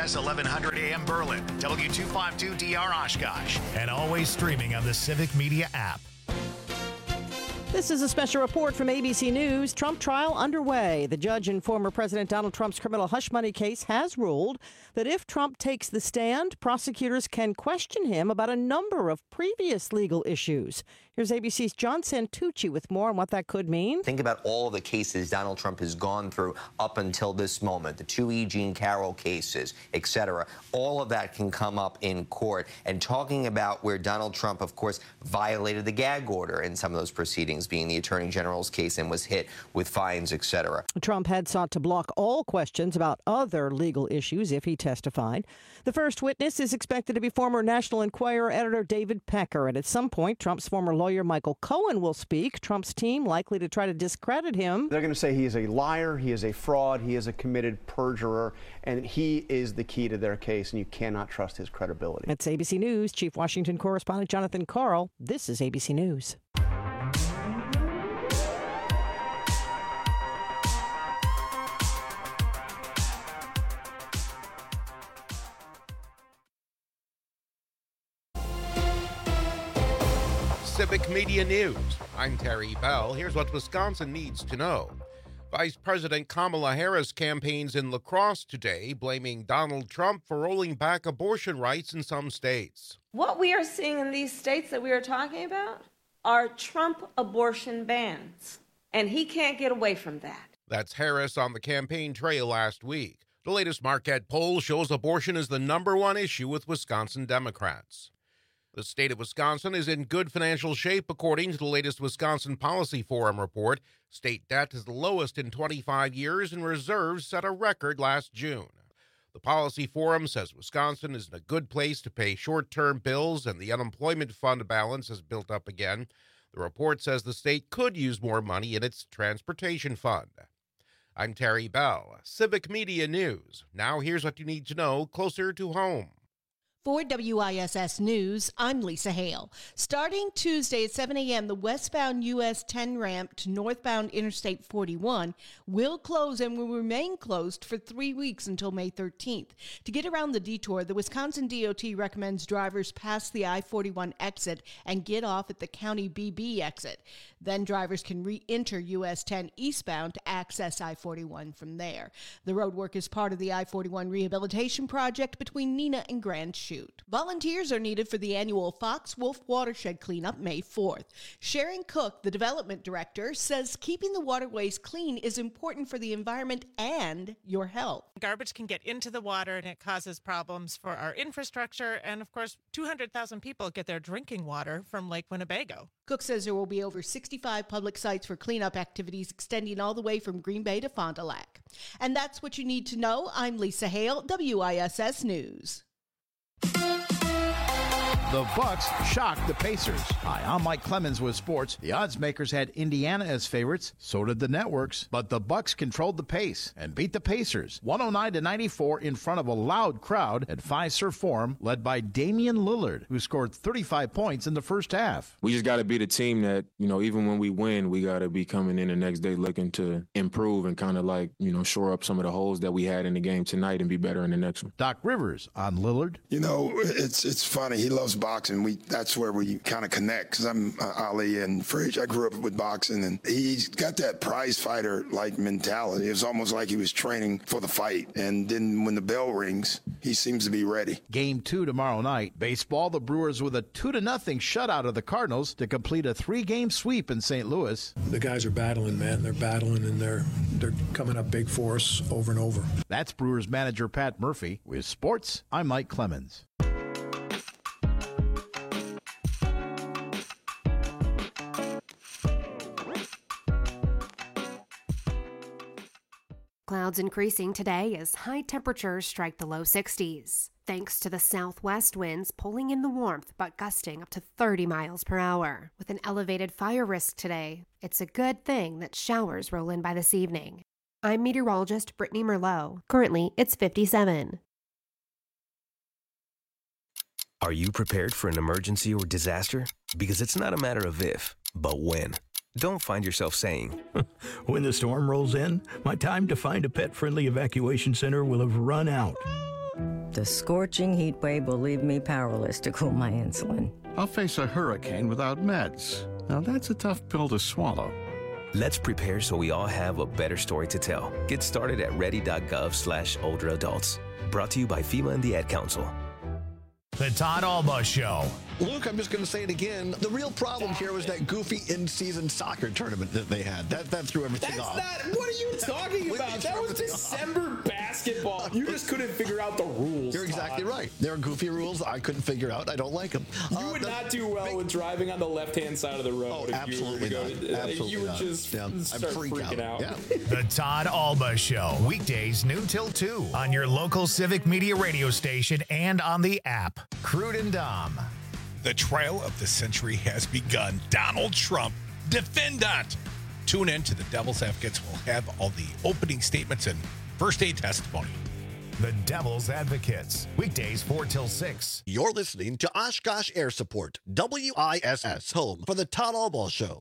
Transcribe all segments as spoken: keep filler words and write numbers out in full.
S eleven hundred A M Berlin, W two fifty-two D R Oshkosh, and always streaming on the Civic Media app. This is a special report from A B C News. Trump trial underway. The judge in former President Donald Trump's criminal hush money case has ruled that if Trump takes the stand, prosecutors can question him about a number of previous legal issues. Here's A B C's John Santucci with more on what that could mean. Think about all of the cases Donald Trump has gone through up until this moment, the two E. Jean Carroll cases, et cetera. All of that can come up in court. And talking about where Donald Trump, of course, violated the gag order in some of those proceedings, being the Attorney General's case, and was hit with fines, et cetera. Trump had sought to block all questions about other legal issues if he testified. The first witness is expected to be former National Enquirer editor David Pecker. And at some point, Trump's former lawyer Michael Cohen will speak. Trump's team likely to try to discredit him. They're going to say he is a liar, he is a fraud, he is a committed perjurer, and he is the key to their case, and you cannot trust his credibility. That's A B C News Chief Washington correspondent Jonathan Karl. This is A B C News. Civic Media News. I'm Terry Bell. Here's what Wisconsin needs to know. Vice President Kamala Harris campaigns in La Crosse today, blaming Donald Trump for rolling back abortion rights in some states. What we are seeing in these states that we are talking about are Trump abortion bans, and he can't get away from that. That's Harris on the campaign trail last week. The latest Marquette poll shows abortion is the number one issue with Wisconsin Democrats. The state of Wisconsin is in good financial shape, according to the latest Wisconsin Policy Forum report. State debt is the lowest in twenty-five years, and reserves set a record last June. The Policy Forum says Wisconsin is in a good place to pay short-term bills, and the unemployment fund balance has built up again. The report says the state could use more money in its transportation fund. I'm Terry Bell, Civic Media News. Now here's what you need to know closer to home. For W I S S News, I'm Lisa Hale. Starting Tuesday at seven a.m., the westbound U S ten ramp to northbound Interstate forty-one will close and will remain closed for three weeks until May thirteenth. To get around the detour, the Wisconsin D O T recommends drivers pass the I forty-one exit and get off at the County B B exit. Then drivers can re-enter U S ten eastbound to access I forty-one from there. The roadwork is part of the I forty-one rehabilitation project between Neenah and Grand Chute. Volunteers are needed for the annual Fox Wolf Watershed Cleanup May fourth. Sharon Cook, the development director, says keeping the waterways clean is important for the environment and your health. Garbage can get into the water and it causes problems for our infrastructure. And of course, two hundred thousand people get their drinking water from Lake Winnebago. Cook says there will be over sixty-five public sites for cleanup activities extending all the way from Green Bay to Fond du Lac. And that's what you need to know. I'm Lisa Hale, W I S S News. The Bucks shocked the Pacers. Hi, I'm Mike Clemens with sports. The odds makers had Indiana as favorites, so did the networks, but the Bucks controlled the pace and beat the Pacers one oh nine to ninety-four in front of a loud crowd at Fiserv Forum, led by Damian Lillard, who scored thirty-five points in the first half. We just got to be the team that, you know, even when we win, we got to be coming in the next day looking to improve and kind of like, you know, shore up some of the holes that we had in the game tonight and be better in the next one. Doc Rivers on Lillard. You know, it's it's funny. He loves boxing. We that's where we kind of connect because I'm uh, Ali and Fridge. I grew up with boxing, and he's got that prize fighter like mentality. It was almost like he was training for the fight, and then when the bell rings, he seems to be ready. Game two tomorrow night. Baseball, the Brewers with a two to nothing shutout of the Cardinals to complete a three-game sweep in Saint Louis. The guys are battling, man. They're battling, and they're they're coming up big for us over and over. That's Brewers manager Pat Murphy. With sports, I'm Mike Clemens. Clouds increasing today as high temperatures strike the low sixties, thanks to the southwest winds pulling in the warmth but gusting up to thirty miles per hour. With an elevated fire risk today, it's a good thing that showers roll in by this evening. I'm meteorologist Brittany Merlot. Currently, it's fifty-seven. Are you prepared for an emergency or disaster? Because it's not a matter of if, but when. Don't find yourself saying, when the storm rolls in, my time to find a pet-friendly evacuation center will have run out. The scorching heat wave will leave me powerless to cool my insulin. I'll face a hurricane without meds. Now that's a tough pill to swallow. Let's prepare so we all have a better story to tell. Get started at ready.gov slash older adults. Brought to you by FEMA and the Ad Council. The Todd Alba Show. Luke, I'm just going to say it again. The real problem here was that goofy in-season soccer tournament that they had. That that threw everything That's off. Not, what are you talking about? That was December basketball. You just couldn't figure out the rules. You're exactly Todd. right. There are goofy rules I couldn't figure out. I don't like them. You uh, would the, not do well with driving on the left-hand side of the road. Oh, if absolutely you were to not. go to, Absolutely You would not. just Yeah. start I'd freak freaking out. out. Yeah. The Todd Alba Show. Weekdays noon till two on your local Civic Media radio station and on the app. Crude and Dom. The trial of the century has begun. Donald Trump, defendant. Tune in to the Devil's Advocates. We'll have all the opening statements and first aid testimony. The Devil's Advocates. Weekdays four till six. You're listening to Oshkosh Air Support, W I S S, home for the Todd Alba Show.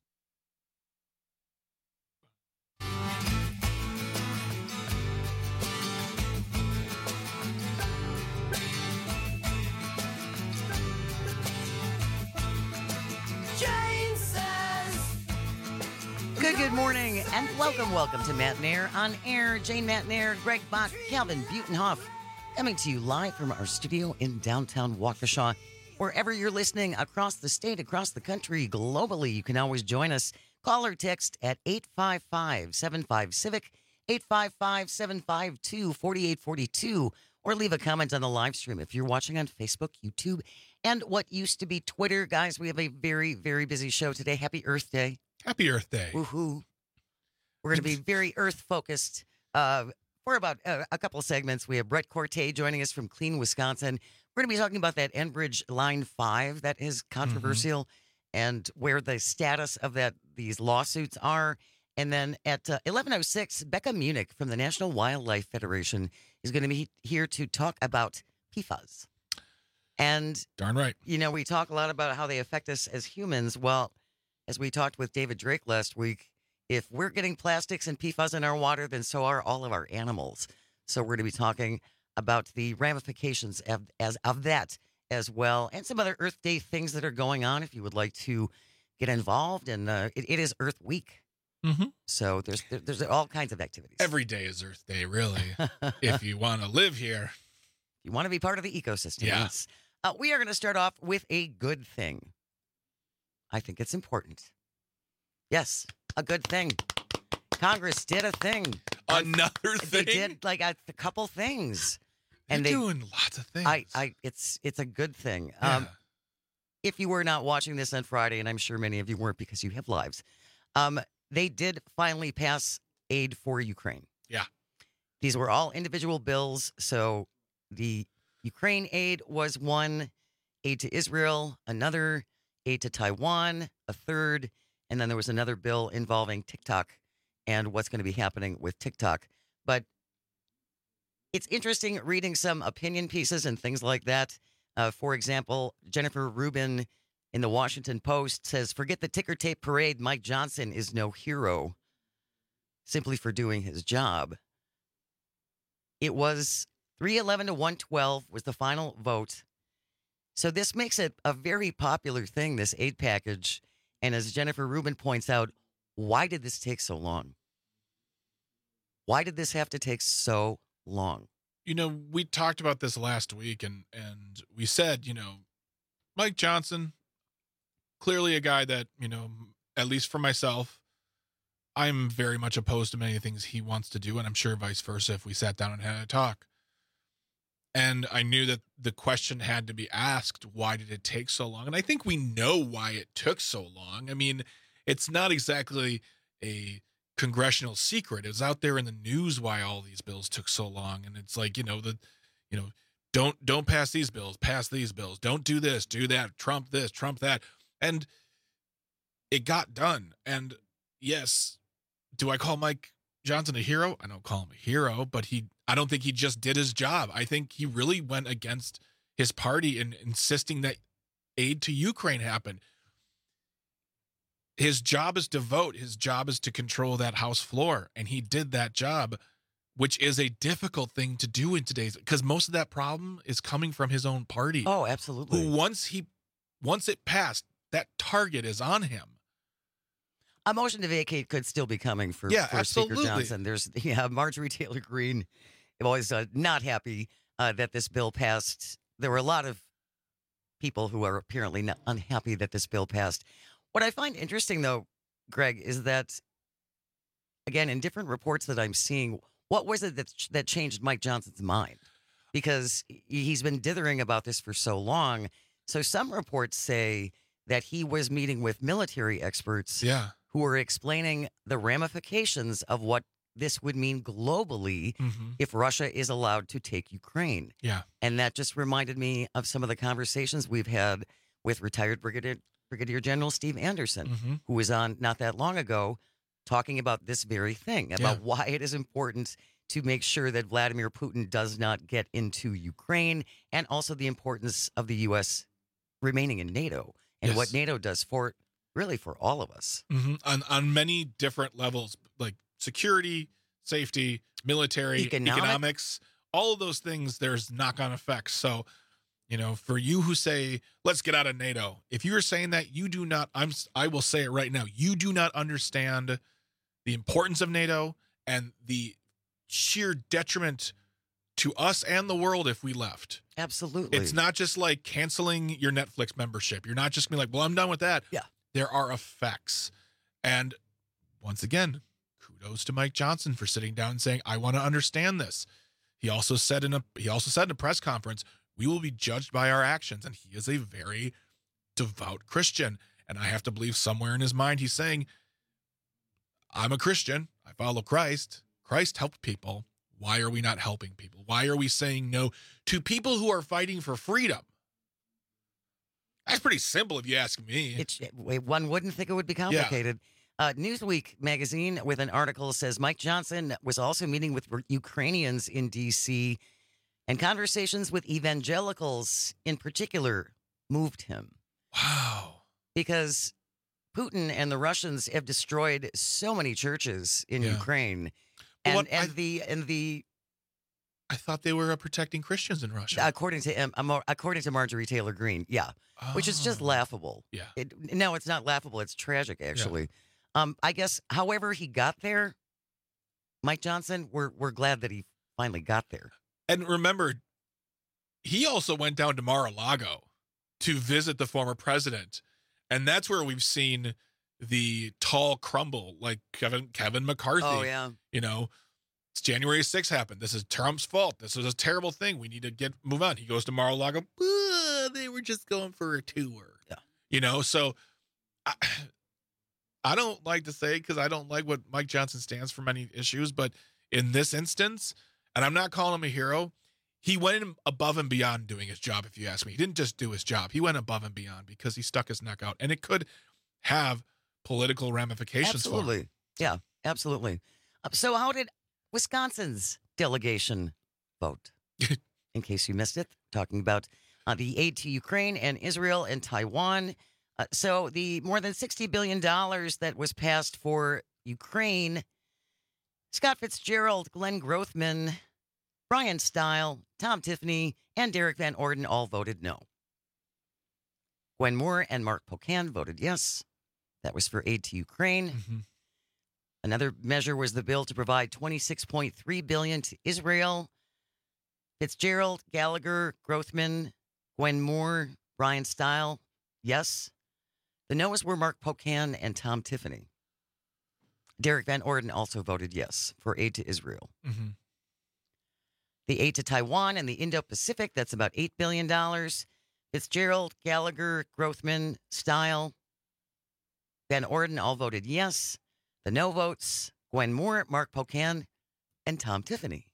Good, good morning, and welcome, welcome to Matt and Air on air. Jane Matt and Air, Greg Bach, Calvin Butenhoff, coming to you live from our studio in downtown Waukesha. Wherever you're listening, across the state, across the country, globally, you can always join us. Call or text at eight five five, seven five, CIVIC, eight five five, seven five two, four eight four two, or leave a comment on the live stream if you're watching on Facebook, YouTube, and what used to be Twitter. Guys, we have a very, very busy show today. Happy Earth Day. Happy Earth Day. Woohoo. We're going to be very Earth-focused uh, for about uh, a couple of segments. We have Brett Corte joining us from Clean, Wisconsin. We're going to be talking about that Enbridge Line five that is controversial mm-hmm. and where the status of that these lawsuits are. And then at uh, eleven oh six, Becca Munich from the National Wildlife Federation is going to be here to talk about P FAS. And, darn right. You know, we talk a lot about how they affect us as humans. Well, as we talked with David Drake last week, if we're getting plastics and P FAS in our water, then so are all of our animals. So we're going to be talking about the ramifications of, as, of that as well, and some other Earth Day things that are going on if you would like to get involved. And uh, it, it is Earth Week. Mm-hmm. So there's there's all kinds of activities. Every day is Earth Day, really, if you want to live here. You want to be part of the ecosystem. Yeah. Yes. Uh, we are going to start off with a good thing. I think it's important. Yes, a good thing. Congress did a thing. Another they thing? They did like a, a couple things. They're and they, doing lots of things. I, I, it's it's a good thing. Yeah. Um, if you were not watching this on Friday, and I'm sure many of you weren't because you have lives, um, they did finally pass aid for Ukraine. Yeah. These were all individual bills. So the Ukraine aid was one, aid to Israel, another, aid to Taiwan, a third, and then there was another bill involving TikTok and what's going to be happening with TikTok. But it's interesting reading some opinion pieces and things like that. Uh, for example, Jennifer Rubin in the Washington Post says, forget the ticker tape parade. Mike Johnson is no hero simply for doing his job. It was three eleven to one twelve was the final vote. So this makes it a very popular thing, this aid package. And as Jennifer Rubin points out, why did this take so long? Why did this have to take so long? You know, we talked about this last week, and, and we said, you know, Mike Johnson, clearly a guy that, you know, at least for myself, I'm very much opposed to many things he wants to do, and I'm sure vice versa if we sat down and had a talk. And I knew that the question had to be asked, why did it take so long? And I think we know why it took so long. I mean, it's not exactly a congressional secret. It was out there in the news why all these bills took so long. And it's like, you know, the, you know, don't, don't pass these bills, pass these bills. Don't do this, do that, Trump this, Trump that. And it got done. And yes, do I call Mike Johnson a hero? I don't call him a hero, but he, I don't think he just did his job. I think he really went against his party in insisting that aid to Ukraine happen. His job is to vote. His job is to control that House floor, and he did that job which is a difficult thing to do in today's, because most of that problem is coming from his own party. Oh, absolutely. Who once he, once it passed, that target is on him. A motion to vacate could still be coming for, yeah, for absolutely. Speaker Johnson. There's yeah, Marjorie Taylor Greene was uh, not happy uh, that this bill passed. There were a lot of people who are apparently not unhappy that this bill passed. What I find interesting, though, Greg, is that, again, in different reports that I'm seeing, what was it that, that changed Mike Johnson's mind? Because he's been dithering about this for so long. So some reports say that he was meeting with military experts yeah. who were explaining the ramifications of what this would mean globally mm-hmm. if Russia is allowed to take Ukraine. Yeah. And that just reminded me of some of the conversations we've had with retired Brigadier, Brigadier General Steve Anderson, mm-hmm. who was on not that long ago talking about this very thing, about yeah. why it is important to make sure that Vladimir Putin does not get into Ukraine, and also the importance of the U S remaining in NATO and yes. what NATO does for, really for all of us. Mm-hmm. On, on many different levels, like security, safety, military, Economic. economics, all of those things, there's knock-on effects. So, you know, for you who say, let's get out of NATO, if you're saying that, you do not, I'm, I will say it right now, you do not understand the importance of NATO and the sheer detriment to us and the world if we left. Absolutely. It's not just like canceling your Netflix membership. You're not just going to be like, well, I'm done with that. Yeah. There are effects. And once again, kudos to Mike Johnson for sitting down and saying, I want to understand this. He also said in a he also said in a press conference, we will be judged by our actions. And he is a very devout Christian. And I have to believe somewhere in his mind he's saying, I'm a Christian. I follow Christ. Christ helped people. Why are we not helping people? Why are we saying no to people who are fighting for freedom? That's pretty simple if you ask me. It's, one wouldn't think it would be complicated. Yeah. Uh, Newsweek magazine with an article says Mike Johnson was also meeting with Ukrainians in D C, and conversations with evangelicals in particular moved him. Wow. Because Putin and the Russians have destroyed so many churches in yeah. Ukraine. And, what, and I, the and the I thought they were uh, protecting Christians in Russia. According to um, according to Marjorie Taylor Greene, yeah, oh. which is just laughable. Yeah. It, no, it's not laughable. It's tragic, actually. Yeah. Um, I guess, however he got there, Mike Johnson, we're we're glad that he finally got there. And remember, he also went down to Mar-a-Lago to visit the former president, and that's where we've seen the tall crumble, like Kevin Kevin McCarthy. Oh yeah, you know, it's January sixth happened. This is Trump's fault. This is a terrible thing. We need to get move on. He goes to Mar-a-Lago. They were just going for a tour. Yeah, you know. So I, I don't like to say because I don't like what Mike Johnson stands for many issues, but in this instance, and I'm not calling him a hero, he went above and beyond doing his job. If you ask me, he didn't just do his job. He went above and beyond because he stuck his neck out, and it could have political ramifications. Absolutely. For him. Yeah, absolutely. Uh, so how did Wisconsin's delegation vote? In case you missed it, talking about uh, the aid to Ukraine and Israel and Taiwan. Uh, so the more than sixty billion dollars that was passed for Ukraine, Scott Fitzgerald, Glenn Grothman, Brian Stile, Tom Tiffany, and Derek Van Orden all voted no. Gwen Moore and Mark Pocan voted yes. That was for aid to Ukraine. Mm-hmm. Another measure was the bill to provide twenty-six point three billion dollars to Israel. Fitzgerald, Gallagher, Grothman, Gwen Moore, Brian Stile, yes. The no's were Mark Pocan and Tom Tiffany. Derek Van Orden also voted yes for aid to Israel. Mm-hmm. The aid to Taiwan and the Indo-Pacific, that's about eight billion dollars. Fitzgerald, Gallagher, Grothman, Stile, Van Orden all voted yes. The no votes, Gwen Moore, Mark Pocan, and Tom Tiffany.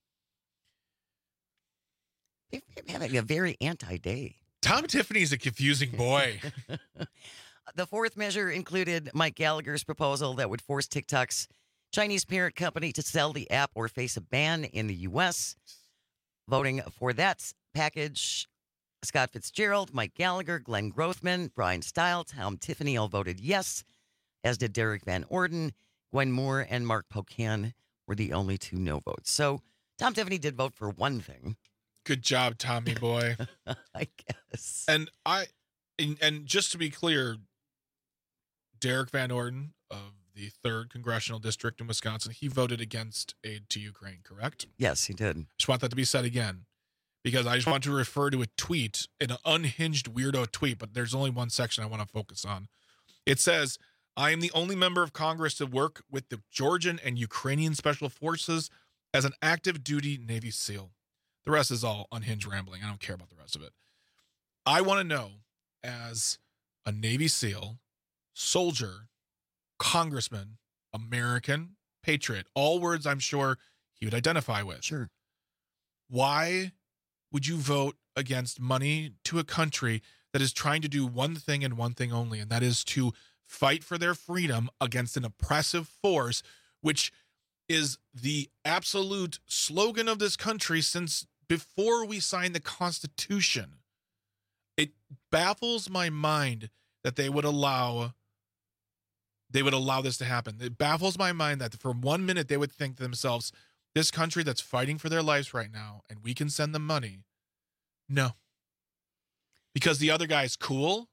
They're having a very anti-day. Tom Tiffany's a confusing boy. The fourth measure included Mike Gallagher's proposal that would force TikTok's Chinese parent company to sell the app or face a ban in the U S. Voting for that package, Scott Fitzgerald, Mike Gallagher, Glenn Grothman, Brian Stile, Tom Tiffany all voted yes, as did Derek Van Orden. Gwen Moore and Mark Pocan were the only two no votes. So Tom Tiffany did vote for one thing. Good job, Tommy boy. I guess. And I, and, and just to be clear, Derek Van Orden of the third Congressional District in Wisconsin, he voted against aid to Ukraine, correct? Yes, he did. Just want that to be said again, because I just want to refer to a tweet, an unhinged weirdo tweet, but there's only one section I want to focus on. It says, I am the only member of Congress to work with the Georgian and Ukrainian Special Forces as an active duty Navy SEAL. The rest is all unhinged rambling. I don't care about the rest of it. I want to know, as a Navy SEAL, soldier, congressman, American, patriot, all words I'm sure he would identify with. Sure. Why would you vote against money to a country that is trying to do one thing and one thing only, and that is to fight for their freedom against an oppressive force, which is the absolute slogan of this country since before we signed the Constitution? It baffles my mind that they would allow they would allow this to happen. It baffles my mind that for one minute they would think to themselves, this country that's fighting for their lives right now, and we can send them money. No. Because the other guy's cool?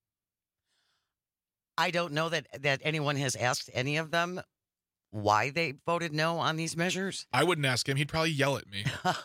I don't know that, that anyone has asked any of them why they voted no on these measures. I wouldn't ask him. He'd probably yell at me.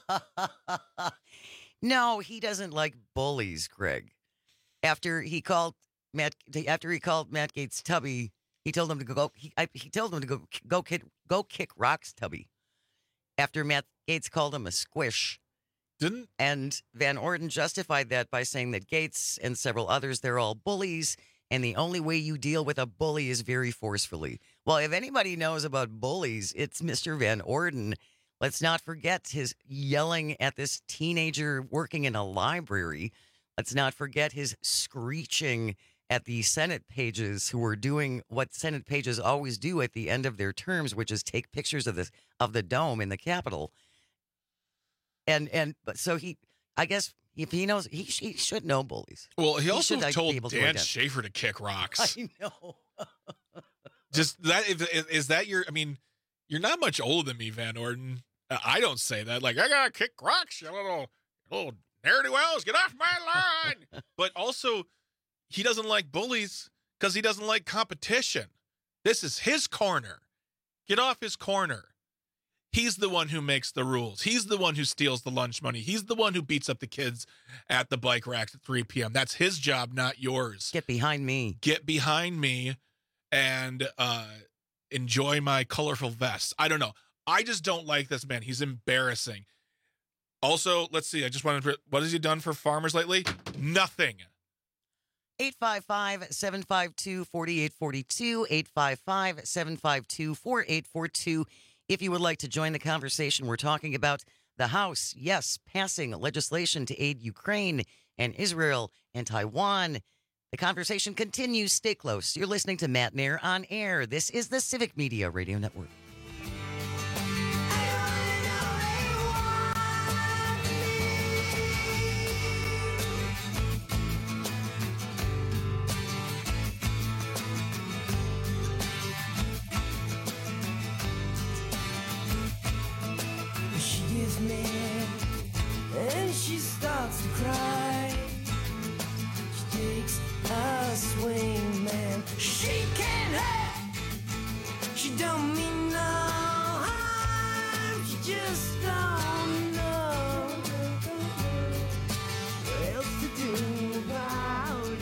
No, he doesn't like bullies, Greg. After he called Matt, after he called Matt Gaetz Tubby, he told him to go. He, I, he told him to go go kick go kick rocks, Tubby. After Matt Gaetz called him a squish, didn't and Van Orden justified that by saying that Gaetz and several others, they're all bullies, and the only way you deal with a bully is very forcefully. Well, if anybody knows about bullies, it's Mister Van Orden. Let's not forget his yelling at this teenager working in a library. Let's not forget his screeching at the Senate pages who were doing what Senate pages always do at the end of their terms, which is take pictures of the of the dome in the Capitol. And and but so he, I guess if he knows, he, he should know bullies. Well, he, he also should, like, told be able to Dan identify. Schaefer to kick rocks. I know. Just that is, is that your? I mean, you're not much older than me, Van Orden. I don't say that. Like, I gotta kick rocks, you little little ne'er-do-wells, get off my line. But also, he doesn't like bullies because he doesn't like competition. This is his corner. Get off his corner. He's the one who makes the rules. He's the one who steals the lunch money. He's the one who beats up the kids at the bike racks at three p.m. That's his job, not yours. Get behind me. Get behind me and uh, enjoy my colorful vest. I don't know. I just don't like this man. He's embarrassing. Also, let's see. I just wanted to, what has he done for farmers lately? Nothing. eight five five, seven five two, four eight four two, eight five five, seven five two, four eight four two. If you would like to join the conversation, we're talking about the House, yes, passing legislation to aid Ukraine and Israel and Taiwan. The conversation continues. Stay close. You're listening to Matt Nair on air. This is the Civic Media Radio Network. And she starts to cry. She takes a swing, man. She can't help. She don't mean no harm. She just don't know what else to do about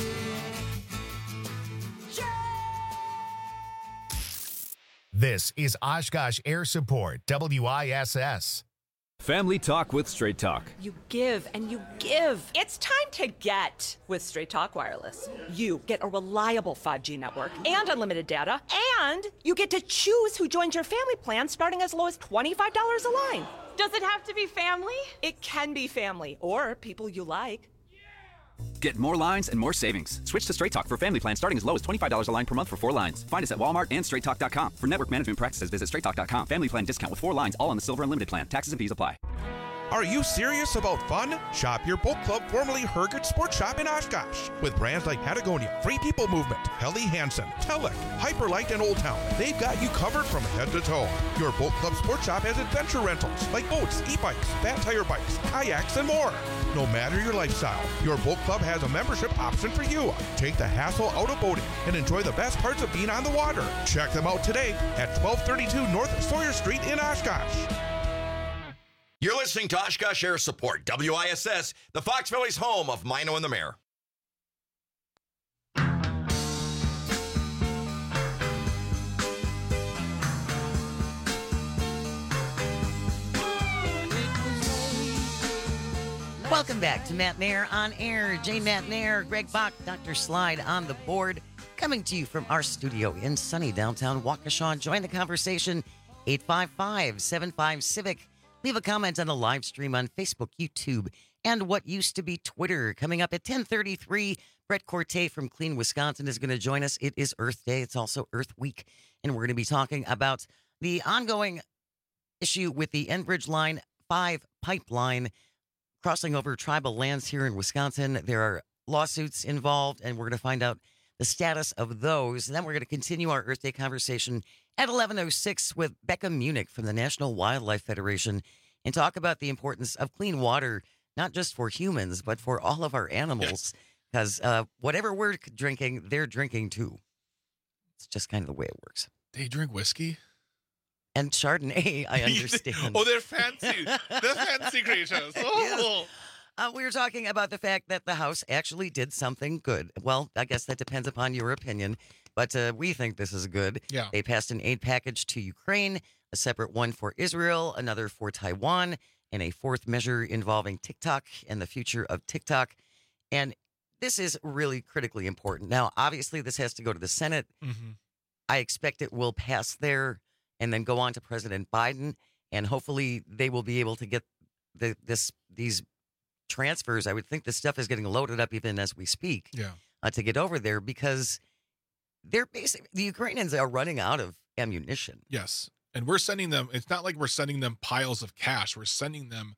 it. This is Oshkosh Air Support, W I S S. Family Talk with Straight Talk. You give and you give. It's time to get with Straight Talk Wireless. You get a reliable five G network and unlimited data, and you get to choose who joins your family plan starting as low as twenty-five dollars a line. Does it have to be family? It can be family or people you like. Get more lines and more savings. Switch to Straight Talk for family plan starting as low as twenty-five dollars a line per month for four lines. Find us at Walmart and straight talk dot com. For network management practices, visit straight talk dot com. Family plan discount with four lines, all on the Silver Unlimited plan. Taxes and fees apply. Are you serious about fun? Shop your boat club, formerly Hergert Sports Shop in Oshkosh. With brands like Patagonia, Free People Movement, Helly Hansen, Telek, Hyperlight, and Old Town, they've got you covered from head to toe. Your boat club sports shop has adventure rentals like boats, e-bikes, fat tire bikes, kayaks, and more. No matter your lifestyle, your boat club has a membership option for you. Take the hassle out of boating and enjoy the best parts of being on the water. Check them out today at twelve thirty-two North Sawyer Street in Oshkosh. You're listening to Oshkosh Air Support, W I S S, the Fox Valley's home of Mino and the Mayor. Welcome back to Matt Mayer on Air. J. Matt Mayer, Greg Bach, Doctor Slide on the board, coming to you from our studio in sunny downtown Waukesha. Join the conversation, eight five five, seven five, CIVIC. Leave a comment on the live stream on Facebook, YouTube, and what used to be Twitter. Coming up at ten thirty-three, Brett Corte from Clean Wisconsin is going to join us. It is Earth Day. It's also Earth Week, and we're going to be talking about the ongoing issue with the Enbridge Line five pipeline crossing over tribal lands here in Wisconsin. There are lawsuits involved, and we're going to find out the status of those. And then we're going to continue our Earth Day conversation at eleven oh six with Becca Munich from the National Wildlife Federation and talk about the importance of clean water, not just for humans, but for all of our animals. Because uh, whatever we're drinking, they're drinking too. It's just kind of the way it works. They drink whiskey? And Chardonnay, I understand. Oh, they're fancy. They're fancy creatures. Oh. Yes. Uh, we were talking about the fact that the House actually did something good. Well, I guess that depends upon your opinion, but uh, we think this is good. Yeah. They passed an aid package to Ukraine, a separate one for Israel, another for Taiwan, and a fourth measure involving TikTok and the future of TikTok. And this is really critically important. Now, obviously, this has to go to the Senate. Mm-hmm. I expect it will pass there and then go on to President Biden, and hopefully they will be able to get the, this these transfers. I would think this stuff is getting loaded up even as we speak. Yeah. Uh, to get over there because they're basically the Ukrainians are running out of ammunition. Yes, and we're sending them. It's not like we're sending them piles of cash. We're sending them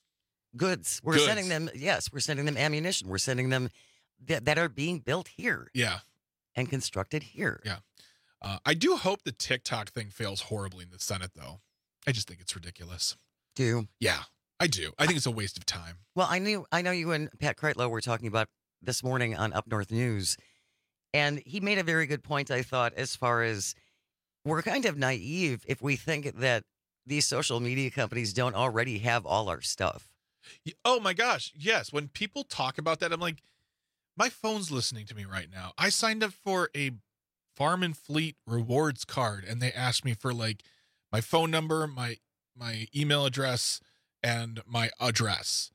goods. We're goods. sending them. Yes, we're sending them ammunition. We're sending them th- that are being built here. Yeah, and constructed here. Yeah. Uh, I do hope the TikTok thing fails horribly in the Senate, though. I just think it's ridiculous. Do you? Yeah, I do. I think it's a waste of time. Well, I knew I know you and Pat Kreitlow were talking about this morning on Up North News, and he made a very good point, I thought, as far as we're kind of naive if we think that these social media companies don't already have all our stuff. Oh, my gosh. Yes. When people talk about that, I'm like, my phone's listening to me right now. I signed up for a Farm and Fleet rewards card, and they asked me for like my phone number, my my email address, and my address.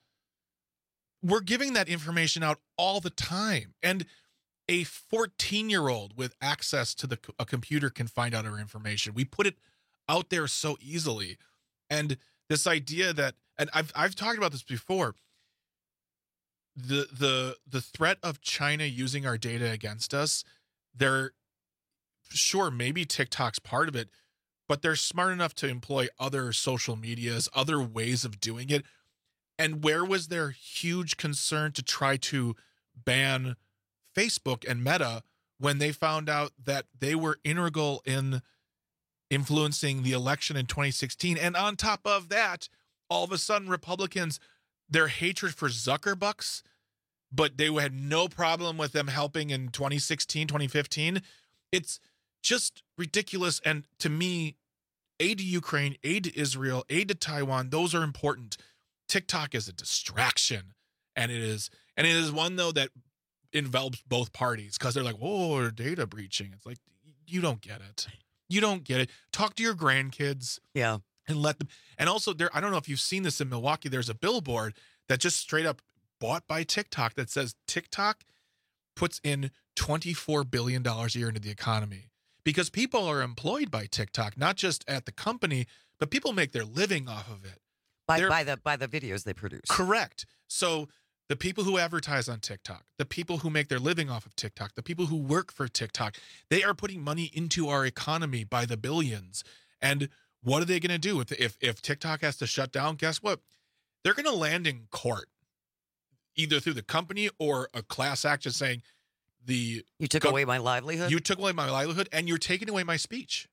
We're giving that information out all the time, and a fourteen-year-old with access to the a computer can find out our information. We put it out there so easily, and this idea that, and I've I've talked about this before. The the the threat of China using our data against us, they're sure, maybe TikTok's part of it, but they're smart enough to employ other social medias, other ways of doing it. And where was their huge concern to try to ban Facebook and Meta when they found out that they were integral in influencing the election in twenty sixteen? And on top of that, all of a sudden, Republicans, their hatred for Zuckerbucks, but they had no problem with them helping in twenty sixteen, twenty fifteen. It's just ridiculous. And to me, aid to Ukraine, aid to Israel, aid to Taiwan, those are important. TikTok is a distraction. And it is, and it is one, though, that envelops both parties because they're like, oh, data breaching. It's like, you don't get it. You don't get it. Talk to your grandkids. Yeah. And let them. And also, there, I don't know if you've seen this in Milwaukee. There's a billboard that just straight up bought by TikTok that says TikTok puts in twenty-four billion dollars a year into the economy. Because people are employed by TikTok, not just at the company, but people make their living off of it. By, by the by the videos they produce. Correct. So the people who advertise on TikTok, the people who make their living off of TikTok, the people who work for TikTok, they are putting money into our economy by the billions. And what are they going to do? If, if, if TikTok has to shut down, guess what? they're going to land in court, either through the company or a class action saying the you took go, away my livelihood. You took away my livelihood, and you're taking away my speech.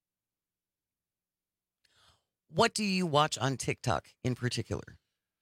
What do you watch on TikTok in particular?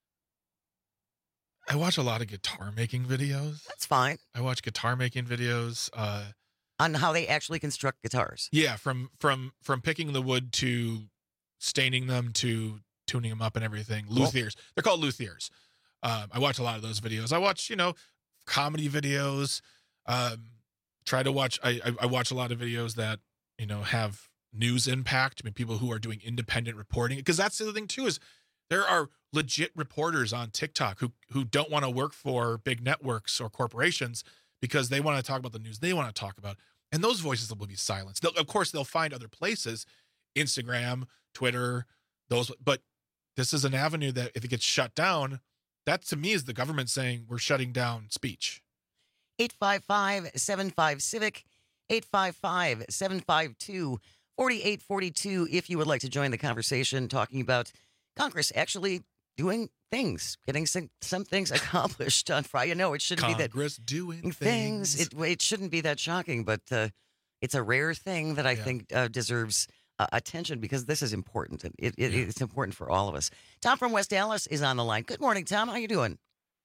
I watch a lot of guitar making videos. That's fine. I watch guitar making videos uh, on how they actually construct guitars. Yeah, from from from picking the wood to staining them to tuning them up and everything. Cool. Luthiers. They're called luthiers. Um, I watch a lot of those videos. I watch, you know, comedy videos. Um, try to watch. I, I I watch a lot of videos that, you know, have news impact. I mean, people who are doing independent reporting, because that's the other thing too, is there are legit reporters on TikTok who who don't want to work for big networks or corporations because they want to talk about the news they want to talk about, and those voices will be silenced. They'll, of course, they'll find other places, Instagram, Twitter, those. But this is an avenue that if it gets shut down, that to me is the government saying we're shutting down speech. eight five five, seven five, civic, eight five five, seven five two, four eight four two if you would like to join the conversation talking about Congress actually doing things, getting some, some things accomplished on Friday. No, it shouldn't Congress be that. Congress doing things. things. It, it shouldn't be that shocking, but uh, it's a rare thing that I Yeah. think uh, deserves uh, attention because this is important. It, it, Yeah. It's important for all of us. Tom from West Dallas is on the line. Good morning, Tom. How you doing?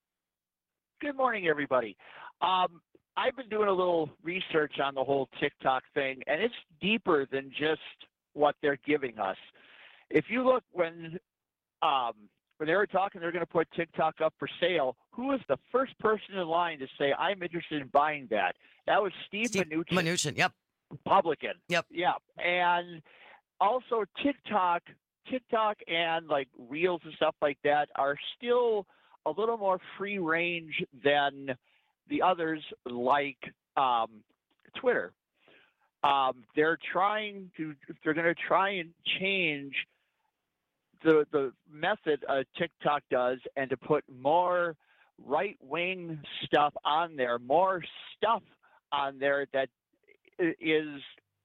Good morning, everybody. Um, I've been doing a little research on the whole TikTok thing, and it's deeper than just what they're giving us. If you look when um, when they were talking, they're going to put TikTok up for sale. Who was the first person in line to say, "I'm interested in buying that"? That was Steve, Steve Mnuchin, Mnuchin, yep, Republican. Yep, yeah, and also TikTok, TikTok, and like Reels and stuff like that are still a little more free range than the others, like um, Twitter. Um, they're trying to, they're going to try and change the the method uh, TikTok does, and to put more right wing stuff on there, more stuff on there that is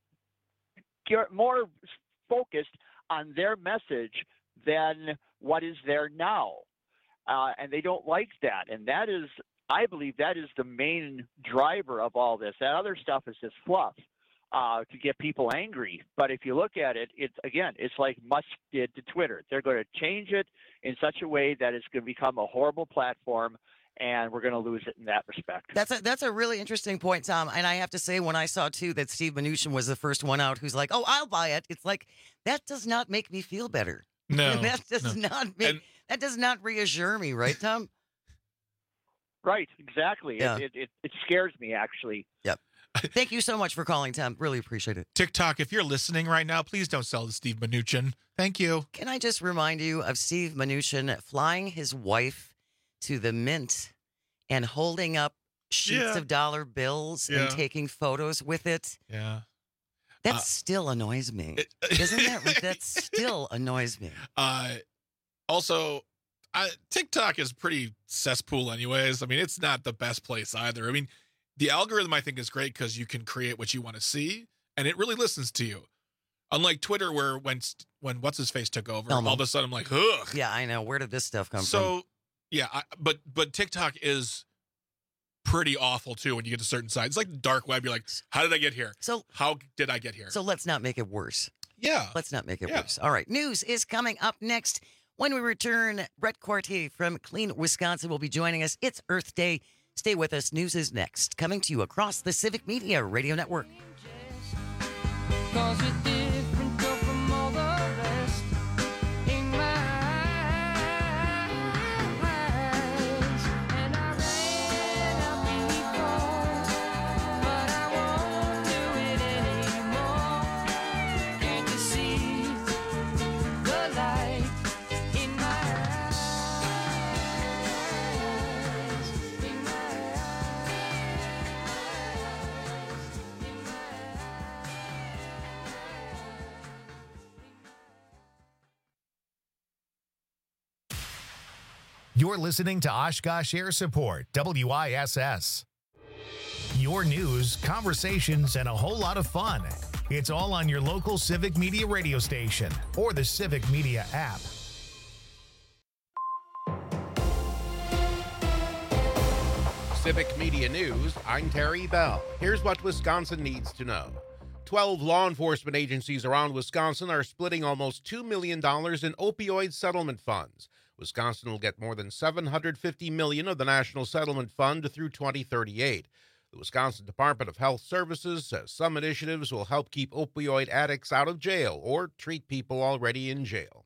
more focused on their message than what is there now. Uh, and they don't like that. And that is, I believe that is the main driver of all this. That other stuff is just fluff uh, to get people angry. But if you look at it, it's again, it's like Musk did to Twitter. They're going to change it in such a way that it's going to become a horrible platform, and we're going to lose it in that respect. That's a, that's a really interesting point, Tom. And I have to say, when I saw, too, that Steve Mnuchin was the first one out who's like, oh, I'll buy it. It's like, that does not make me feel better. No. that does no. not make, And, that does not reassure me, right, Tom? Right, exactly. Yeah. It, it, it, it scares me, actually. Yep. Thank you so much for calling, Tom. Really appreciate it. TikTok, if you're listening right now, please don't sell to Steve Mnuchin. Thank you. Can I just remind you of Steve Mnuchin flying his wife to the Mint and holding up sheets Yeah. of dollar bills Yeah. and taking photos with it? Yeah. That Uh, still annoys me. Isn't that right? That still annoys me. Uh, also, I, TikTok is pretty cesspool anyways. I mean, it's not the best place either. I mean, the algorithm, I think, is great because you can create what you want to see, and it really listens to you. Unlike Twitter, where when when What's-His-Face took over, Elmo. all of a sudden I'm like, ugh. Yeah, I know. Where did this stuff come from? So, yeah, I, but but TikTok is pretty awful, too, when you get to certain sites. It's like the dark web. You're like, how did I get here? So How did I get here? So let's not make it worse. Yeah. Let's not make it Yeah. worse. All right. News is coming up next. When we return, Brett Quartier from Clean Wisconsin will be joining us. It's Earth Day. Stay with us. News is next. Coming to you across the Civic Media Radio Network. Cause we're different though from all the rest. In my eyes, and I ran out before, but I won't do it anymore. Can't you see the light in my eyes? In my You're listening to Oshkosh Air Support, W I S S. Your news, conversations, and a whole lot of fun. It's all on your local Civic Media radio station or the Civic Media app. Civic Media News, I'm Terry Bell. Here's what Wisconsin needs to know. Twelve law enforcement agencies around Wisconsin are splitting almost two million dollars in opioid settlement funds. Wisconsin will get more than seven hundred fifty million dollars of the National Settlement Fund through twenty thirty-eight. The Wisconsin Department of Health Services says some initiatives will help keep opioid addicts out of jail or treat people already in jail.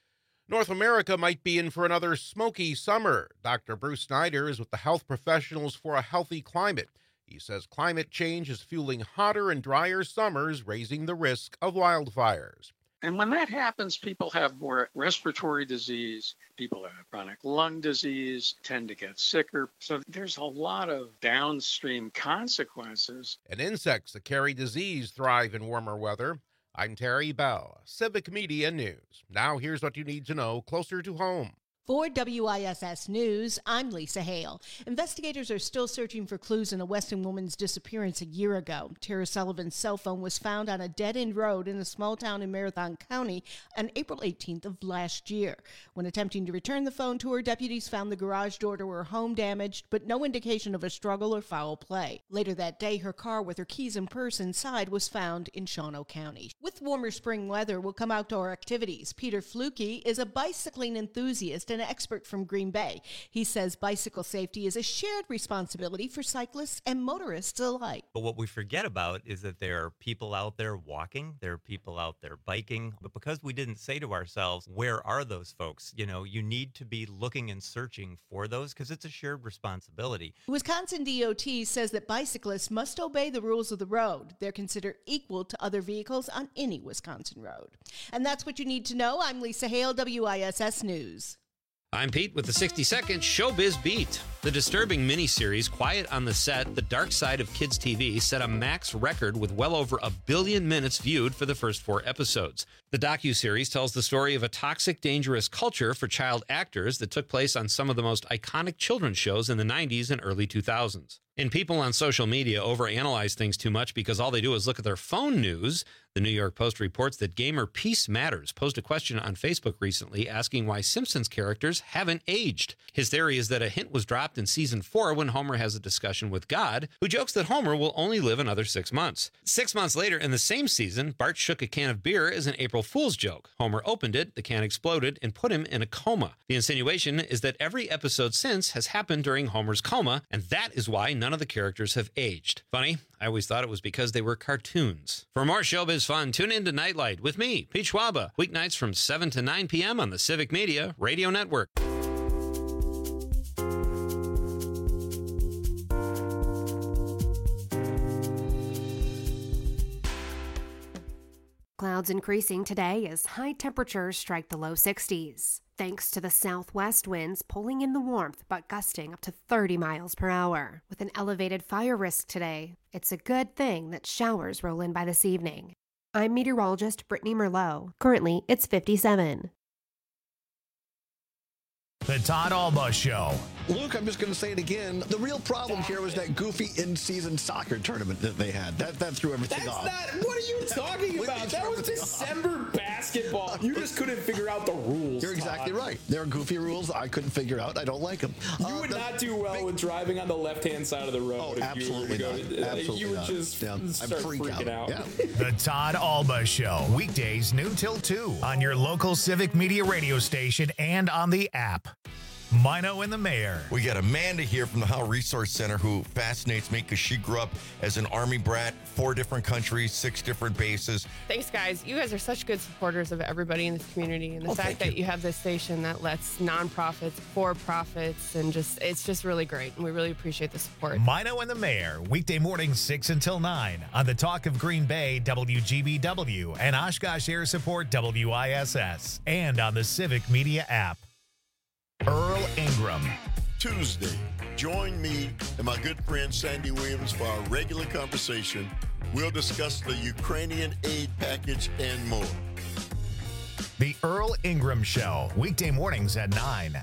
North America might be in for another smoky summer. Doctor Bruce Snyder is with the Health Professionals for a Healthy Climate. He says climate change is fueling hotter and drier summers, raising the risk of wildfires. And when that happens, people have more respiratory disease, people that have chronic lung disease tend to get sicker. So there's a lot of downstream consequences. And insects that carry disease thrive in warmer weather. I'm Terry Bell, Civic Media News. Now here's what you need to know closer to home. For W I S S News, I'm Lisa Hale. Investigators are still searching for clues in a Weston woman's disappearance a year ago. Tara Sullivan's cell phone was found on a dead-end road in a small town in Marathon County on April eighteenth of last year. When attempting to return the phone to her, deputies found the garage door to her home damaged, but no indication of a struggle or foul play. Later that day, her car with her keys and purse inside was found in Shawano County. With warmer spring weather will come outdoor activities. Peter Fluke is a bicycling enthusiast and an expert from Green Bay. He says bicycle safety is a shared responsibility for cyclists and motorists alike. But what we forget about is that there are people out there walking, there are people out there biking, but because we didn't say to ourselves, where are those folks? You know, you need to be looking and searching for those because it's a shared responsibility. Wisconsin D O T says that bicyclists must obey the rules of the road. They're considered equal to other vehicles on any Wisconsin road. And that's what you need to know. I'm Lisa Hale, W I S S News. I'm Pete with the sixty second Showbiz Beat. The disturbing miniseries Quiet on the Set, The Dark Side of Kids T V set a max record with well over a billion minutes viewed for the first four episodes. The docuseries tells the story of a toxic, dangerous culture for child actors that took place on some of the most iconic children's shows in the nineties and early two thousands. And people on social media overanalyze things too much because all they do is look at their phone news. The New York Post reports that gamer Peace Matters posed a question on Facebook recently asking why Simpsons characters haven't aged. His theory is that a hint was dropped in season four when Homer has a discussion with God, who jokes that Homer will only live another six months. Six months later in the same season, Bart shook a can of beer as an April Fool's joke. Homer opened it, the can exploded, and put him in a coma. The insinuation is that every episode since has happened during Homer's coma, and that is why none of the characters have aged. Funny, I always thought it was because they were cartoons. For more showbiz fun, tune in to Nightlight with me, Pete Schwaba, weeknights from seven to nine p.m. on the Civic Media Radio Network. Clouds increasing today as high temperatures strike the low sixties. Thanks to the southwest winds pulling in the warmth but gusting up to thirty miles per hour. With an elevated fire risk today, it's a good thing that showers roll in by this evening. I'm meteorologist Brittany Merlot. Currently, it's fifty-seven. The Todd Alba Show. Luke, I'm just going to say it again. The real problem here was that goofy in-season soccer tournament that they had. That that threw everything That's off. not. What are you talking about? That was December basketball. You just couldn't figure out the rules. You're exactly Todd. right. There are goofy rules I couldn't figure out. I don't like them. You uh, would the, not do well big, with driving on the left-hand side of the road. Oh, if absolutely you were not. to go, Absolutely You would not. just yeah, start freak freaking out. out. Yeah. The Todd Alba Show. Weekdays noon till two on your local Civic Media radio station and on the app. Mino and the Mayor. We got Amanda here from the Howe Resource Center who fascinates me because she grew up as an Army brat, four different countries, six different bases. Thanks, guys. You guys are such good supporters of everybody in this community. And the Oh, fact that you. you have this station that lets nonprofits, for-profits, and just, it's just really great. And we really appreciate the support. Mino and the Mayor. Weekday mornings six until nine on the Talk of Green Bay, W G B W, and Oshkosh Air Support, W I S S, and on the Civic Media app. Earl Ingram. Tuesday, join me and my good friend Sandy Williams for our regular conversation. We'll discuss the Ukrainian aid package and more. The Earl Ingram Show, weekday mornings at nine.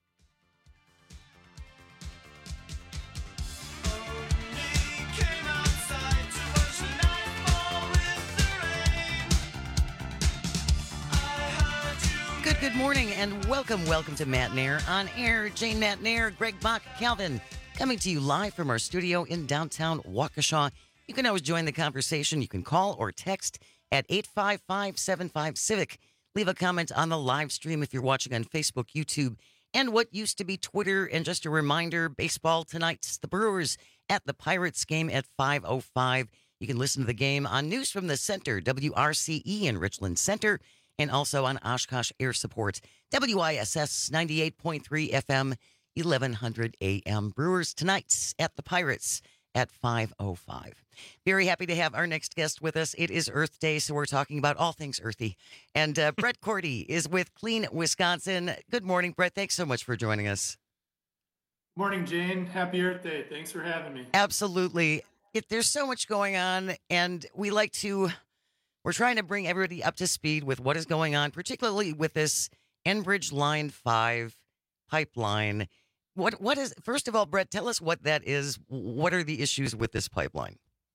Good, good morning, and welcome, welcome to Matt Nair on air. Jane Matt Nair, Greg Bach, Calvin coming to you live from our studio in downtown Waukesha. You can always join the conversation. You can call or text at eight five five, seven five, Civic. Leave a comment on the live stream if you're watching on Facebook, YouTube, and what used to be Twitter. And just a reminder, baseball tonight, the Brewers at the Pirates game at five oh five. You can listen to the game on News from the Center, W R C E in Richland Center, and also on Oshkosh Air Support, W I S S ninety-eight point three F M, eleven hundred A M. Brewers tonight at the Pirates at five oh five. Very happy to have our next guest with us. It is Earth Day, so we're talking about all things earthy. And uh, Brett Cordy is with Clean Wisconsin. Good morning, Brett. Thanks so much for joining us. Morning, Jane. Happy Earth Day. Thanks for having me. Absolutely. It, there's so much going on, and we like to, we're trying to bring everybody up to speed with what is going on, particularly with this Enbridge Line five pipeline. What What is, first of all, Brett, tell us what that is. What are the issues with this pipeline?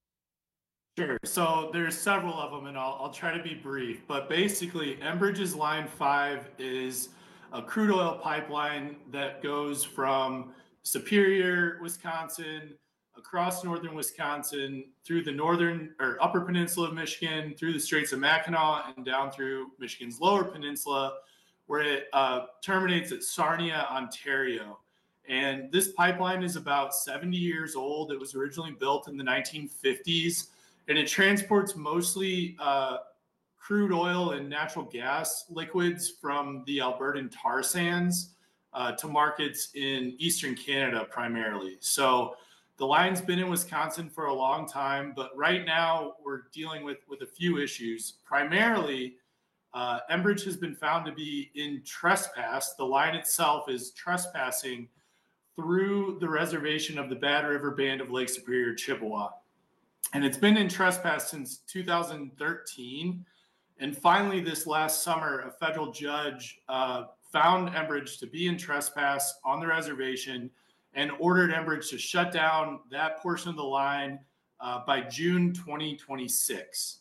Sure. So there's several of them, and I'll, I'll try to be brief. But basically, Enbridge's Line five is a crude oil pipeline that goes from Superior, Wisconsin, across northern Wisconsin, through the northern or upper peninsula of Michigan, through the Straits of Mackinac, and down through Michigan's lower peninsula, where it uh, terminates at Sarnia, Ontario. And this pipeline is about seventy years old. It was originally built in the nineteen fifties, and it transports mostly uh, crude oil and natural gas liquids from the Albertan tar sands uh, to markets in eastern Canada primarily. So the line's been in Wisconsin for a long time, but right now we're dealing with, with a few issues. Primarily, uh, Enbridge has been found to be in trespass. The line itself is trespassing through the reservation of the Bad River Band of Lake Superior, Chippewa. And it's been in trespass since two thousand thirteen. And finally, this last summer, a federal judge uh, found Enbridge to be in trespass on the reservation and ordered Enbridge to shut down that portion of the line uh, by June twenty twenty-six.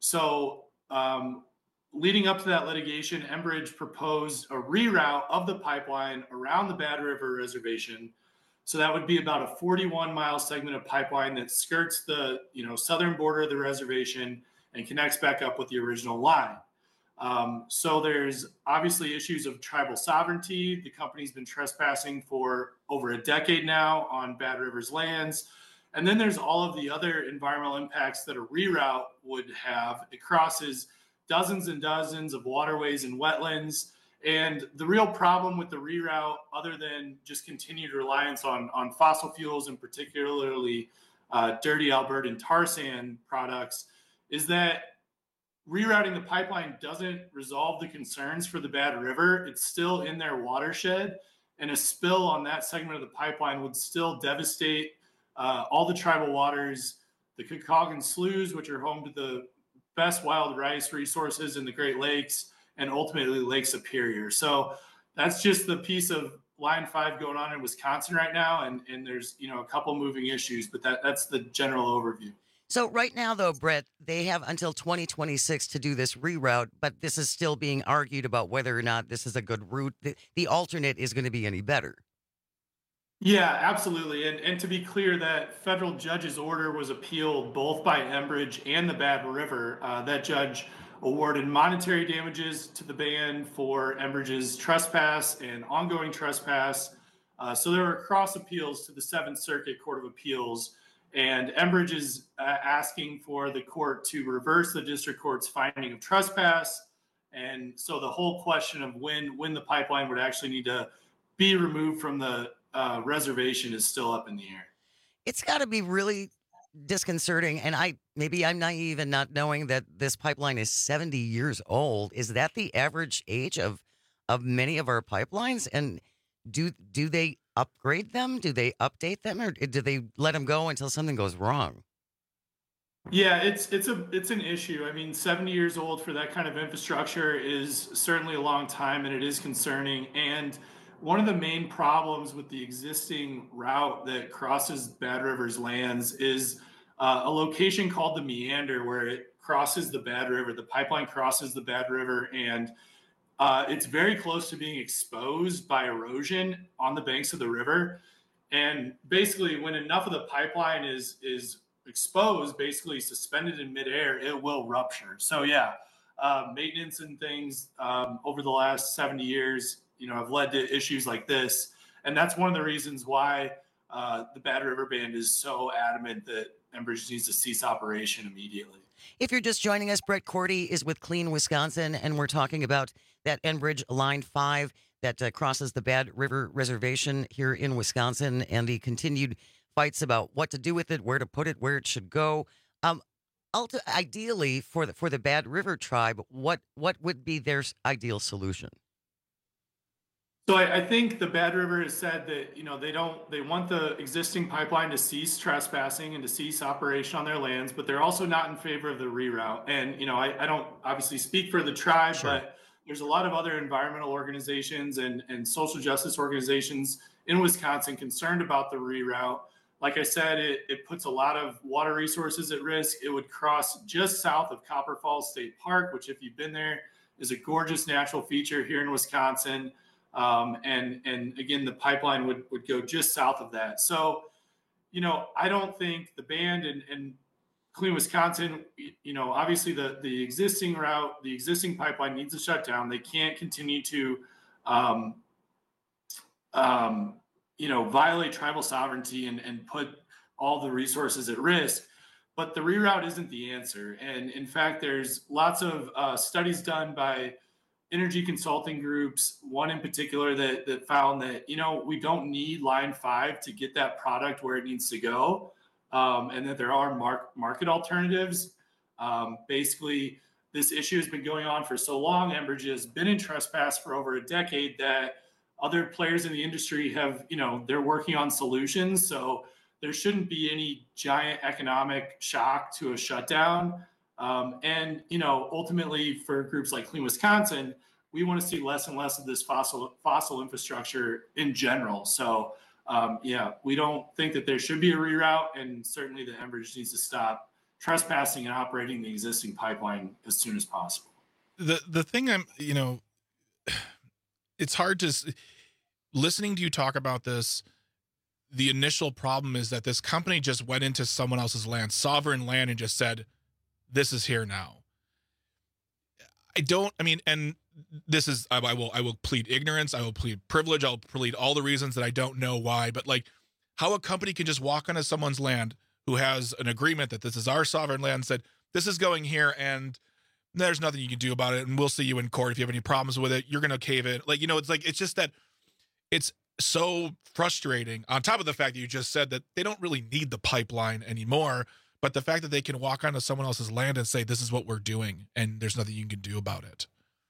So um, leading up to that litigation, Enbridge proposed a reroute of the pipeline around the Bad River Reservation. So that would be about a forty-one mile segment of pipeline that skirts the you know southern border of the reservation and connects back up with the original line. Um, so there's obviously issues of tribal sovereignty. The company's been trespassing for over a decade now on Bad River's lands. And then there's all of the other environmental impacts that a reroute would have. It crosses dozens and dozens of waterways and wetlands. And the real problem with the reroute, other than just continued reliance on, on fossil fuels and particularly uh, dirty Albertan tar sand products, is that rerouting the pipeline doesn't resolve the concerns for the Bad River. It's still in their watershed, and a spill on that segment of the pipeline would still devastate uh, all the tribal waters, the Kekaugin sloughs, which are home to the best wild rice resources in the Great Lakes, and ultimately Lake Superior. So that's just the piece of Line five going on in Wisconsin right now, and, and there's you know a couple moving issues, but that, that's the general overview. So right now, though, Brett, they have until twenty twenty-six to do this reroute, but this is still being argued about whether or not this is a good route. The, the alternate is going to be any better. Yeah, absolutely. And and to be clear, that federal judge's order was appealed both by Enbridge and the Bad River. Uh, that judge awarded monetary damages to the band for Enbridge's trespass and ongoing trespass. Uh, so there were cross appeals to the Seventh Circuit Court of Appeals. And Enbridge is uh, asking for the court to reverse the district court's finding of trespass. And so the whole question of when when the pipeline would actually need to be removed from the uh, reservation is still up in the air. It's got to be really disconcerting. And I maybe I'm naive in not knowing that this pipeline is seventy years old. Is that the average age of of many of our pipelines? And do do they upgrade them? Do they update them, or do they let them go until something goes wrong? Yeah, it's it's a it's an issue. I mean, seventy years old for that kind of infrastructure is certainly a long time, and it is concerning. And one of the main problems with the existing route that crosses Bad River's lands is uh, a location called the Meander, where it crosses the Bad River. The pipeline crosses the Bad River, and uh, it's very close to being exposed by erosion on the banks of the river. and basically, when enough of the pipeline is is exposed, basically suspended in midair, it will rupture. So yeah, uh, maintenance and things um, over the last seventy years, you know, have led to issues like this, and that's one of the reasons why uh, the Bad River Band is so adamant that Enbridge needs to cease operation immediately. If you're just joining us, Brett Cordy is with Clean Wisconsin, and we're talking about that Enbridge Line five that uh, crosses the Bad River Reservation here in Wisconsin, and the continued fights about what to do with it, where to put it, where it should go. Um, ulti- ideally, for the for the Bad River tribe, what what would be their ideal solution? So I, I think the Bad River has said that, you know, they don't, they want the existing pipeline to cease trespassing and to cease operation on their lands, but they're also not in favor of the reroute. And, you know, I, I don't obviously speak for the tribe, sure. but there's a lot of other environmental organizations and, and social justice organizations in Wisconsin concerned about the reroute. Like I said, it, it puts a lot of water resources at risk. It would cross just south of Copper Falls State Park, which, if you've been there, is a gorgeous natural feature here in Wisconsin. Um, and, and again, the pipeline would, would go just south of that. So, you know, I don't think the band and, and Clean Wisconsin, you know, obviously the, the existing route, the existing pipeline needs to shut down. They can't continue to, um, um, you know, violate tribal sovereignty and, and put all the resources at risk. But the reroute isn't the answer. And in fact, there's lots of uh, studies done by energy consulting groups, one in particular that that found that, you know, we don't need line five to get that product where it needs to go, um, and that there are mar- market alternatives. Um, basically, this issue has been going on for so long. Enbridge has been in trespass for over a decade that other players in the industry have, you know, they're working on solutions. So there shouldn't be any giant economic shock to a shutdown. Um, and, you know, ultimately for groups like Clean Wisconsin, we want to see less and less of this fossil fossil infrastructure in general. So, um, yeah, we don't think that there should be a reroute, and certainly the Enbridge needs to stop trespassing and operating the existing pipeline as soon as possible. The the thing I'm, you know, it's hard to, listening to you talk about this, the initial problem is that this company just went into someone else's land, sovereign land, and just said, this is here now. I don't, I mean, and this is, I, I will, I will plead ignorance. I will plead privilege. I'll plead all the reasons that I don't know why, but like how a company can just walk onto someone's land who has an agreement that this is our sovereign land, said, this is going here and there's nothing you can do about it. And we'll see you in court. If you have any problems with it, you're going to cave in. Like, you know, it's like, it's just that it's so frustrating on top of the fact that you just said that they don't really need the pipeline anymore. But the fact that they can walk onto someone else's land and say, this is what we're doing, and there's nothing you can do about it.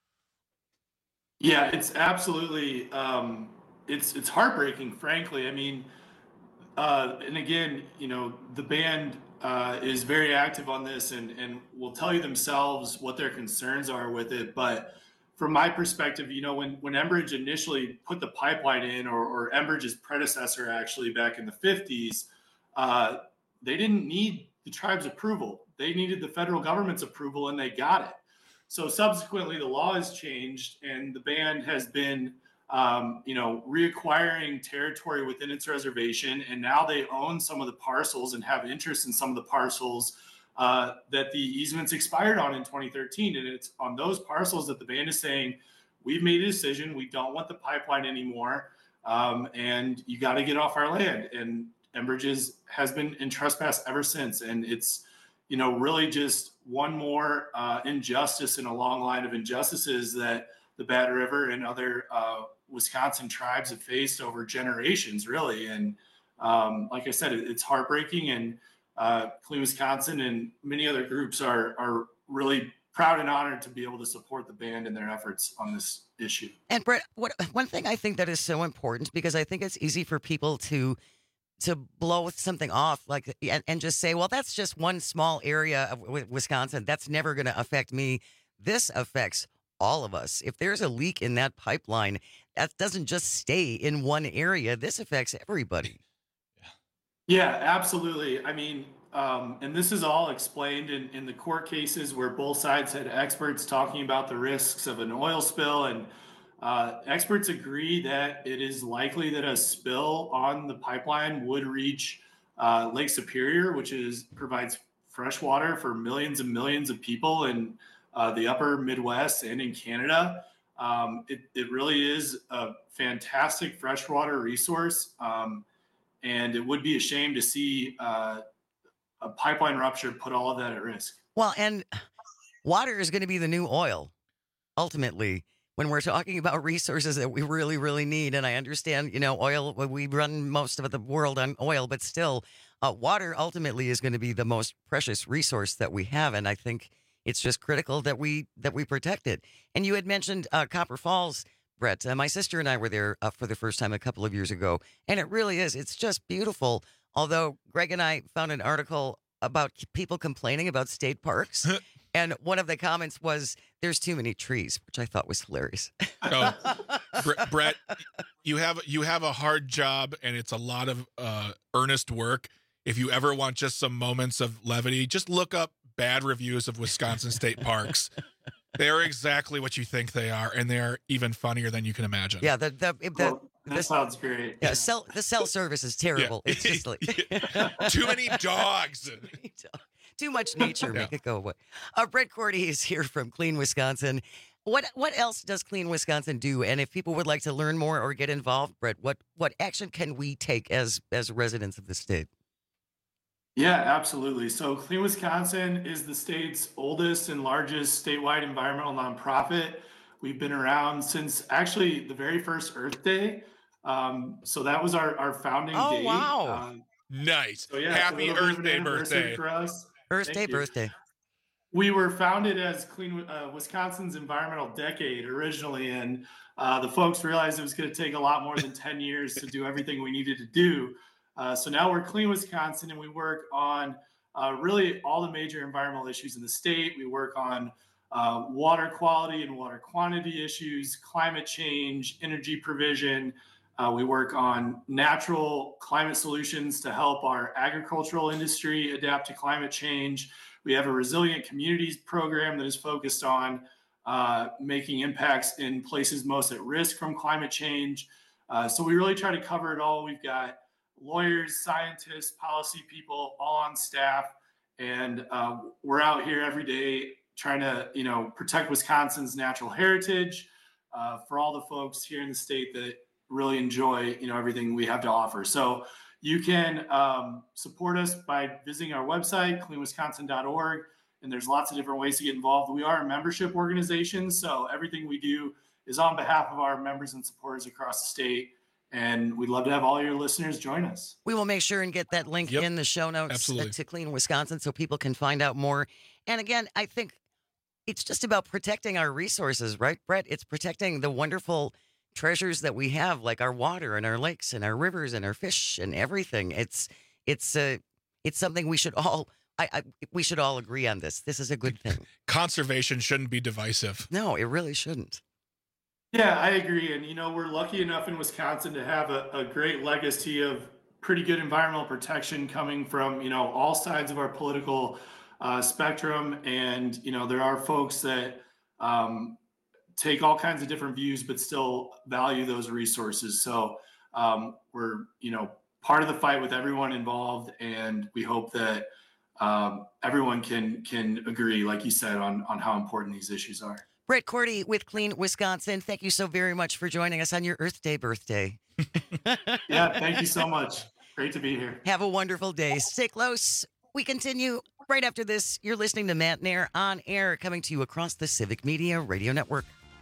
Yeah, it's absolutely, um, it's it's heartbreaking, frankly. I mean, uh, and again, you know, the band uh, is very active on this and, and will tell you themselves what their concerns are with it. But from my perspective, you know, when, when Enbridge initially put the pipeline in, or, or Enbridge's predecessor actually back in the fifties, uh, they didn't need the tribe's approval. They needed the federal government's approval, and they got it. So subsequently, the law has changed, and the band has been, um, you know, reacquiring territory within its reservation, and now they own some of the parcels and have interest in some of the parcels uh, that the easements expired on in twenty thirteen. And it's on those parcels that the band is saying, we've made a decision, we don't want the pipeline anymore, um, and you got to get off our land. And Enbridge has been in trespass ever since. And it's, you know, really just one more uh, injustice in a long line of injustices that the Bad River and other uh, Wisconsin tribes have faced over generations, really. And um, like I said, it, it's heartbreaking. And uh, Clean Wisconsin and many other groups are are really proud and honored to be able to support the band in their efforts on this issue. And Brett, what, one thing I think that is so important, because I think it's easy for people to to blow something off like and, and just say, well, that's just one small area of Wisconsin. That's never going to affect me. This affects all of us. If there's a leak in that pipeline, that doesn't just stay in one area. This affects everybody. Yeah, absolutely. I mean, um, and this is all explained in, in the court cases where both sides had experts talking about the risks of an oil spill. And Uh, experts agree that it is likely that a spill on the pipeline would reach uh, Lake Superior, which is provides fresh water for millions and millions of people in uh, the upper Midwest and in Canada. Um, it, it really is a fantastic freshwater resource, um, and it would be a shame to see uh, a pipeline rupture put all of that at risk. Well, and water is going to be the new oil, ultimately, when we're talking about resources that we really, really need. And I understand, you know, oil, we run most of the world on oil, but still, uh, water ultimately is going to be the most precious resource that we have. And I think it's just critical that we that we protect it. And you had mentioned uh, Copper Falls, Brett. Uh, my sister and I were there uh, for the first time a couple of years ago. And it really is. It's just beautiful. Although Greg and I found an article about people complaining about state parks. And one of the comments was, there's too many trees, which I thought was hilarious. Oh, Brett, you have you have a hard job, and it's a lot of uh, earnest work. If you ever want just some moments of levity, just look up bad reviews of Wisconsin state parks. They're exactly what you think they are, and they're even funnier than you can imagine. Yeah, the the, the, Well, the that sounds great. Yeah, cell, the cell service is terrible. Yeah. It's just like Too many dogs. Too much nature. Yeah. Make it go away. Uh, Brett Cordy is here from Clean Wisconsin. What what else does Clean Wisconsin do? And if people would like to learn more or get involved, Brett, what what action can we take as as residents of the state? Yeah, absolutely. So Clean Wisconsin is the state's oldest and largest statewide environmental nonprofit. We've been around since actually the very first Earth Day. Um, so that was our, our founding Oh, date. wow. Um, Nice. so yeah, it's a Happy little bit of Earth an Day anniversary birthday. for us. Earth Thank Day you. birthday. We were founded as Clean uh, Wisconsin's Environmental Decade originally, and uh, the folks realized it was going to take a lot more than ten years to do everything we needed to do. Uh, so now we're Clean Wisconsin, and we work on uh, really all the major environmental issues in the state. We work on uh, water quality and water quantity issues, climate change, energy provision. Uh, we work on natural climate solutions to help our agricultural industry adapt to climate change. We have a resilient communities program that is focused on uh, making impacts in places most at risk from climate change. Uh, so we really try to cover it all. We've got lawyers, scientists, policy people all on staff, and uh, we're out here every day trying to, you know, protect Wisconsin's natural heritage uh, for all the folks here in the state that really enjoy, you know, everything we have to offer. So you can um, support us by visiting our website, clean wisconsin dot org, and there's lots of different ways to get involved. We are a membership organization, so everything we do is on behalf of our members and supporters across the state, and we'd love to have all your listeners join us. We will make sure and get that link Yep. in the show notes uh, Absolutely. to Clean Wisconsin so people can find out more. And again, I think it's just about protecting our resources, right, Brett? It's protecting the wonderful treasures that we have, like our water and our lakes and our rivers and our fish and everything. It's it's uh, it's something we should all I, I we should all agree on this. This is a good thing. Conservation shouldn't be divisive. No, it really shouldn't. Yeah, I agree. And, you know, we're lucky enough in Wisconsin to have a, a great legacy of pretty good environmental protection coming from, you know, all sides of our political uh, spectrum. And, you know, there are folks that um, take all kinds of different views, but still value those resources. So um, we're, you know, part of the fight with everyone involved. And we hope that um, everyone can can agree, like you said, on, on how important these issues are. Brett Cordy with Clean Wisconsin, thank you so very much for joining us on your Earth Day birthday. Yeah, thank you so much. Great to be here. Have a wonderful day. Stay close. We continue right after this. You're listening to Matt Nair on air, coming to you across the Civic Media Radio Network.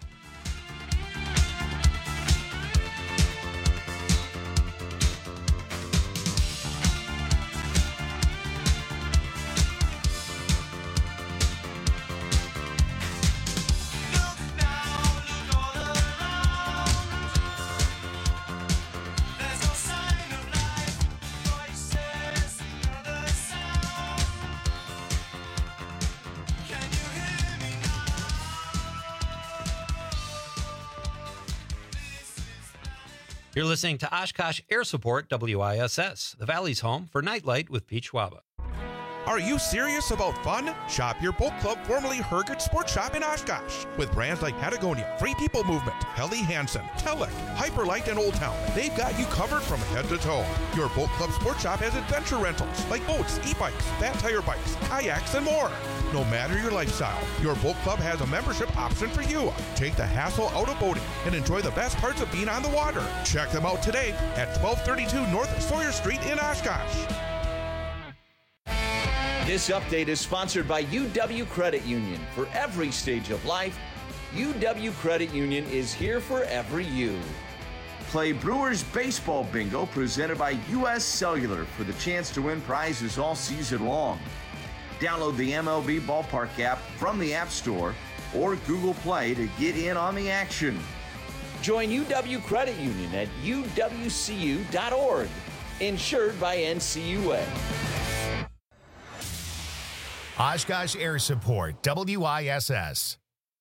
You're listening to Oshkosh Air Support W I S S, the Valley's home for Nightlight with Pete Schwaba. Are you serious about fun? Shop your boat club, formerly Hergert Sports Shop in Oshkosh. With brands like Patagonia, Free People Movement, Helly Hansen, Telek, Hyperlight, and Old Town, they've got you covered from head to toe. Your boat club sports shop has adventure rentals like boats, e-bikes, fat tire bikes, kayaks, and more. No matter your lifestyle, your boat club has a membership option for you. Take the hassle out of boating and enjoy the best parts of being on the water. Check them out today at twelve thirty-two North Sawyer Street in Oshkosh. This update is sponsored by U W Credit Union. For every stage of life, U W Credit Union is here for every you. Play Brewers Baseball Bingo presented by U S Cellular for the chance to win prizes all season long. Download the M L B Ballpark app from the App Store or Google Play to get in on the action. Join U W Credit Union at U W C U dot org. Insured by N C U A. Oshkosh Air Support, W I S S.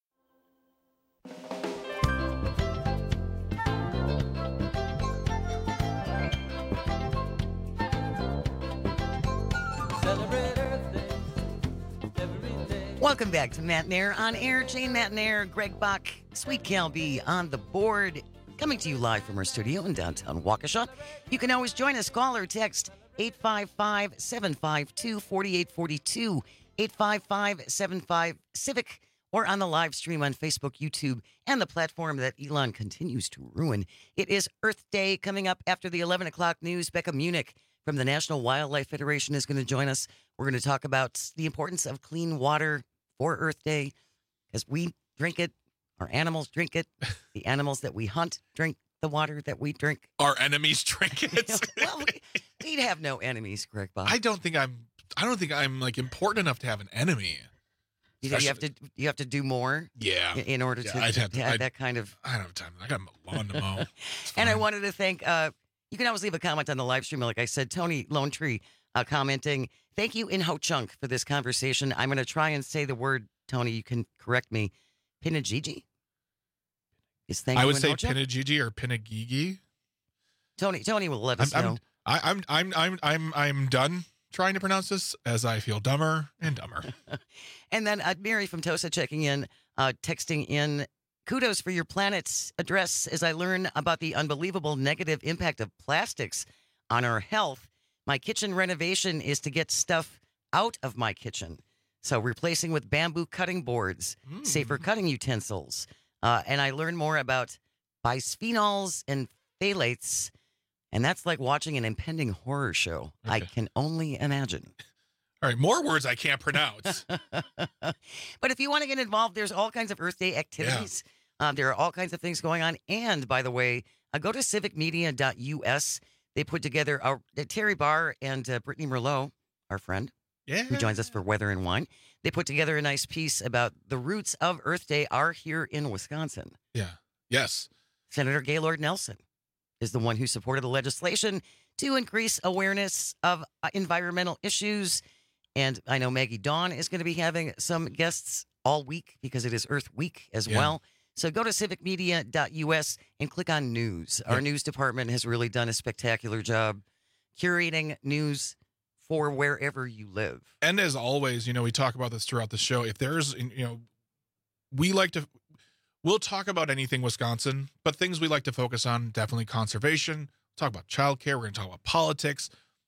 Welcome back to Matt Nair on air. Jane Matt Nair, Greg Bach, Sweet Cal B on the board. Coming to you live from our studio in downtown Waukesha. You can always join us. Call or text eight five five, seven five two, four eight four two. eight five five, seven five, Civic, or on the live stream on Facebook, YouTube, and the platform that Elon continues to ruin. It is Earth Day coming up after the eleven o'clock news. Becca Munich from the National Wildlife Federation is going to join us. We're going to talk about the importance of clean water for Earth Day, because we drink it, our animals drink it, the animals that we hunt drink the water that we drink. Our enemies drink it. Well, we, we'd have no enemies, Greg Bob. I don't think I'm. I don't think I'm like important enough to have an enemy. You, you have to. You have to do more. Yeah. In order yeah, to, I'd have, to to, have I'd, that kind of. I don't have time. I got a lawn to mow. And I wanted to thank. Uh, you can always leave a comment on the live stream. Like I said, Tony Lone Tree uh, commenting. Thank you in Ho Chunk for this conversation. I'm going to try and say the word. Tony, you can correct me. Pinagigi. Is thank I you would in say Ho Chunk? Pinagigi or Pinagigi. Tony, Tony will let us I'm, know. I'm, I, I'm, I'm, I'm, I'm, I'm done trying to pronounce this as I feel dumber and dumber. And then uh, Mary from Tosa checking in, uh, texting in, kudos for your planet's address as I learn about the unbelievable negative impact of plastics on our health. My kitchen renovation is to get stuff out of my kitchen. So replacing with bamboo cutting boards, mm. safer cutting utensils. Uh, and I learned more about bisphenols and phthalates. And that's like watching an impending horror show. Okay. I can only imagine. All right, more words I can't pronounce. But if you want to get involved, there's all kinds of Earth Day activities. Yeah. Um, there are all kinds of things going on. And by the way, uh, go to civic media dot U S. They put together uh, Terry Barr and uh, Brittany Merlot, our friend, yeah. who joins us for Weather and Wine. They put together a nice piece about the roots of Earth Day are here in Wisconsin. Yeah. Yes. Senator Gaylord Nelson is the one who supported the legislation to increase awareness of uh, environmental issues. And I know Maggie Dawn is going to be having some guests all week because it is Earth Week as yeah. well. So go to civic media dot U S and click on news. Our yeah. news department has really done a spectacular job curating news for wherever you live. And as always, you know, we talk about this throughout the show. If there's, you know, we like to, we'll talk about anything Wisconsin, but things we like to focus on, definitely conservation, talk about childcare. We're going to talk about politics.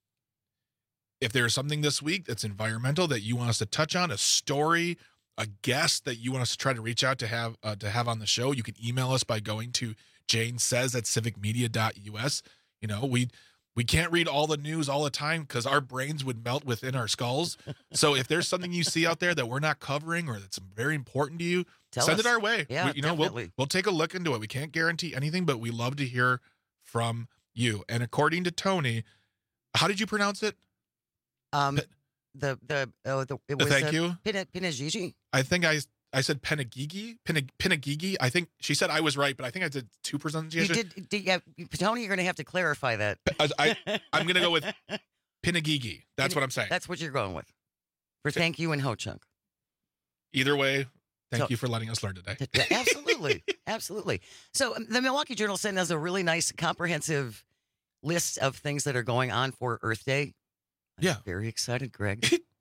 If there's something this week that's environmental that you want us to touch on, a story, a guest that you want us to try to reach out to have uh, to have on the show, you can email us by going to Jane Says at civic media dot U S. You know, we we can't read all the news all the time because our brains would melt within our skulls. So if there's something you see out there that we're not covering or that's very important to you, Tell send us. it our way. Yeah, we, you know, definitely. we'll we'll take a look into it. We can't guarantee anything, but we love to hear from you. And according to Tony, how did you pronounce it? Um, the the oh the it was Thank uh, you. Pina, Pinagigi. I think I I said Penagigi, Penag, Penagigi. I think she said I was right, but I think I did two pronunciations. You did, did yeah, Tony, you're going to have to clarify that. I, I I'm going to go with Penagigi. That's what I'm saying. That's what you're going with. For thank you and Ho Chunk. Either way, thank So- you for letting us learn today. Yeah, absolutely. Absolutely. So um, the Milwaukee Journal sent us a really nice comprehensive list of things that are going on for Earth Day. I'm Yeah. very excited, Greg.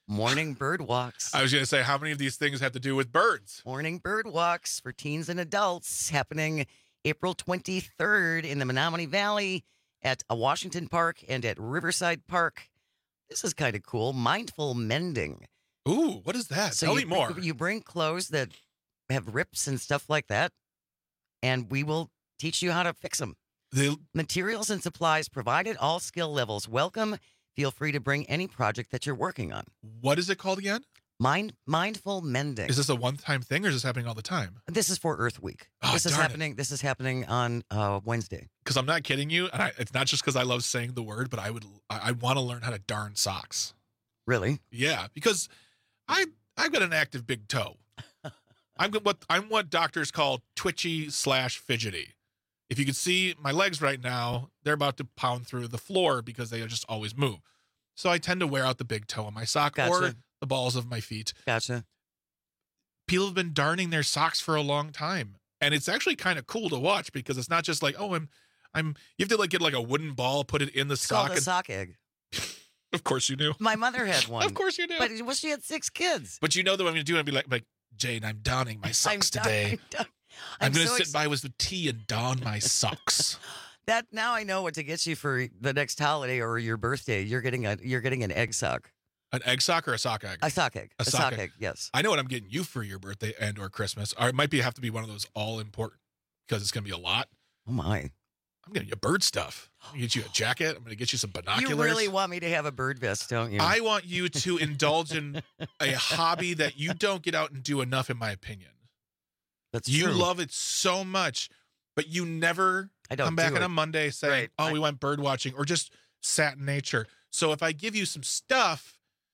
morning bird walks. I was going to say, how many of these things have to do with birds? Morning bird walks for teens and adults happening April twenty-third in the Menominee Valley at a Washington Park and at Riverside Park. This is kind of cool. Mindful mending. Ooh, what is that? So Tell you, me more. You bring clothes that have rips and stuff like that, and we will teach you how to fix them. The materials and supplies provided, all skill levels welcome. Feel free to bring any project that you're working on. What is it called again? Mind Mindful Mending. Is this a one-time thing, or is this happening all the time? This is for Earth Week. Oh, this is darn it. happening. This is happening on uh, Wednesday. Because I'm not kidding you, and I, it's not just because I love saying the word, but I would I, I want to learn how to darn socks. Really? Yeah, because I I've got an active big toe. I'm what I'm what doctors call twitchy slash fidgety. If you could see my legs right now, they're about to pound through the floor because they just always move. So I tend to wear out the big toe on my sock Gotcha. or the balls of my feet. Gotcha. People have been darning their socks for a long time. And it's actually kind of cool to watch because it's not just like, oh, I'm, I'm, you have to like get like a wooden ball, put it in the It's sock. called a and- sock egg. Of course you knew. My mother had one. Of course you knew. But well, she had six kids. But you know that what I'm going to do? I'd be like, like, Jane, I'm donning my socks I'm today. done- I'm done. I'm, I'm going to so sit ex- by with the tea and don my socks. That now I know what to get you for the next holiday or your birthday. You're getting a you're getting an egg sock. An egg sock or a sock egg? A sock egg. A A, sock sock, egg. egg. Yes. I know what I'm getting you for your birthday and or Christmas. Or it might be have to be one of those all important because it's going to be a lot. Oh my. I'm getting you bird stuff. I'm going to get you a jacket. I'm going to get you some binoculars. You really want me to have a bird vest, don't you? I want you to indulge in a hobby that you don't get out and do enough, in my opinion. That's you true. love it so much, but you never I don't come back do on it. a Monday saying, Right. oh, I- we went bird watching or just sat in nature. So if I give you some stuff,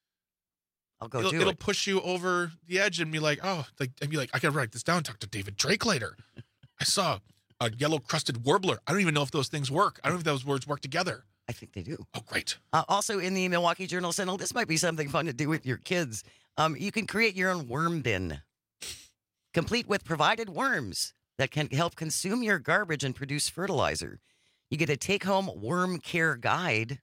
I'll go it'll, do it'll it. push you over the edge and be like, oh, like, and be like, I got to write this down, talk to David Drake later. I saw a yellow crested warbler. I don't even know if those things work. I don't know if those words work together. I think they do. Oh, great. Uh, also in the Milwaukee Journal Sentinel, this might be something fun to do with your kids. Um, you can create your own worm bin, complete with provided worms that can help consume your garbage and produce fertilizer. You get a take-home worm care guide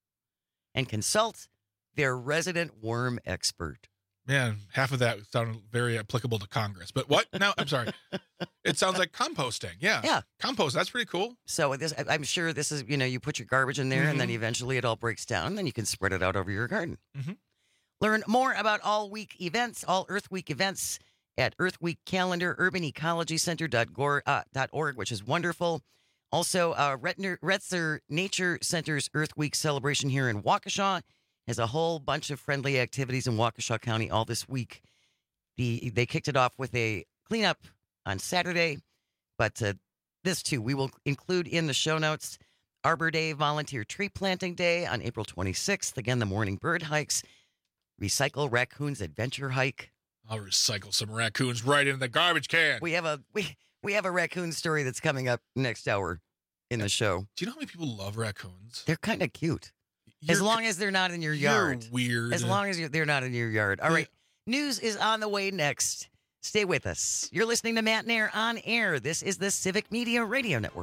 and consult their resident worm expert. Man, half of that sounded very applicable to Congress. But what? No, I'm sorry. It sounds like composting. Yeah. Yeah. Compost. That's pretty cool. So this, I- I'm sure this is, you know, you put your garbage in there and then Mhm. eventually it all breaks down and then you can spread it out over your garden. Mhm. Learn more about all week events, all Earth Week events at Earth Week calendar, urban ecology center dot org, which is wonderful. Also, uh, Retner, Retzer Nature Center's Earth Week celebration here in Waukesha has a whole bunch of friendly activities in Waukesha County all this week. The They kicked it off with a cleanup on Saturday, but uh, this too, we will include in the show notes Arbor Day, Volunteer Tree Planting Day on April twenty-sixth. Again, the morning bird hikes, Recycle Raccoons Adventure Hike. I'll recycle some raccoons right into the garbage can. We have a we we have a raccoon story that's coming up next hour in the show. Do you know how many people love raccoons? They're kind of cute. as You're- long as they're not in your you're yard. weird. As long as you're, they're not in your yard. All right. News is on the way next. Stay with us. You're listening to Matt Nair on air. This is the Civic Media Radio Network.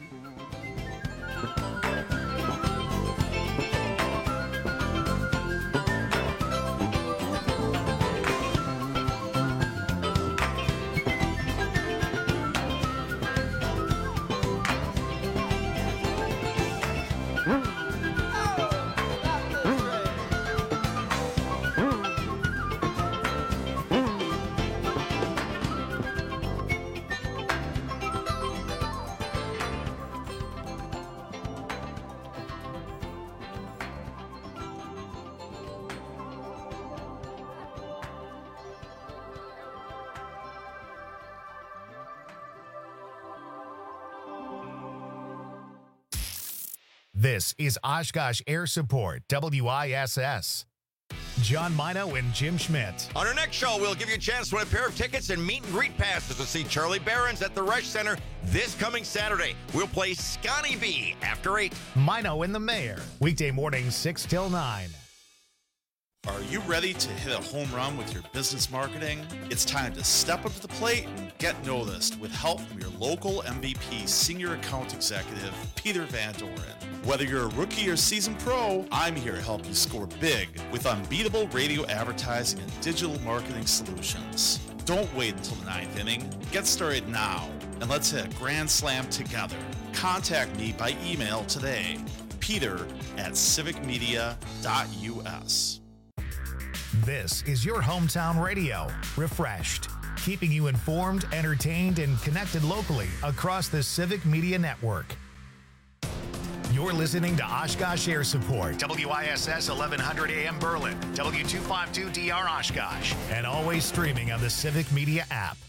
This is Oshkosh Air Support, W I S S. John Mino and Jim Schmidt. On our next show, we'll give you a chance to win a pair of tickets and meet and greet passes to see Charlie Barons at the Rush Center this coming Saturday. We'll play Scotty B after eight. Mino and the Mayor. Weekday mornings six till nine. Are you ready to hit a home run with your business marketing? It's time to step up to the plate and get noticed with help from your local M V P Senior Account Executive, Peter Van Doren. Whether you're a rookie or seasoned pro, I'm here to help you score big with unbeatable radio advertising and digital marketing solutions. Don't wait until the ninth inning. Get started now, and let's hit a grand slam together. Contact me by email today, peter at civic media dot u s. This is your hometown radio, Refreshed, keeping you informed, entertained, and connected locally across the Civic Media Network. You're listening to Oshkosh Air Support, W I S S eleven hundred A M Berlin, W two fifty-two D R Oshkosh, and always streaming on the Civic Media app.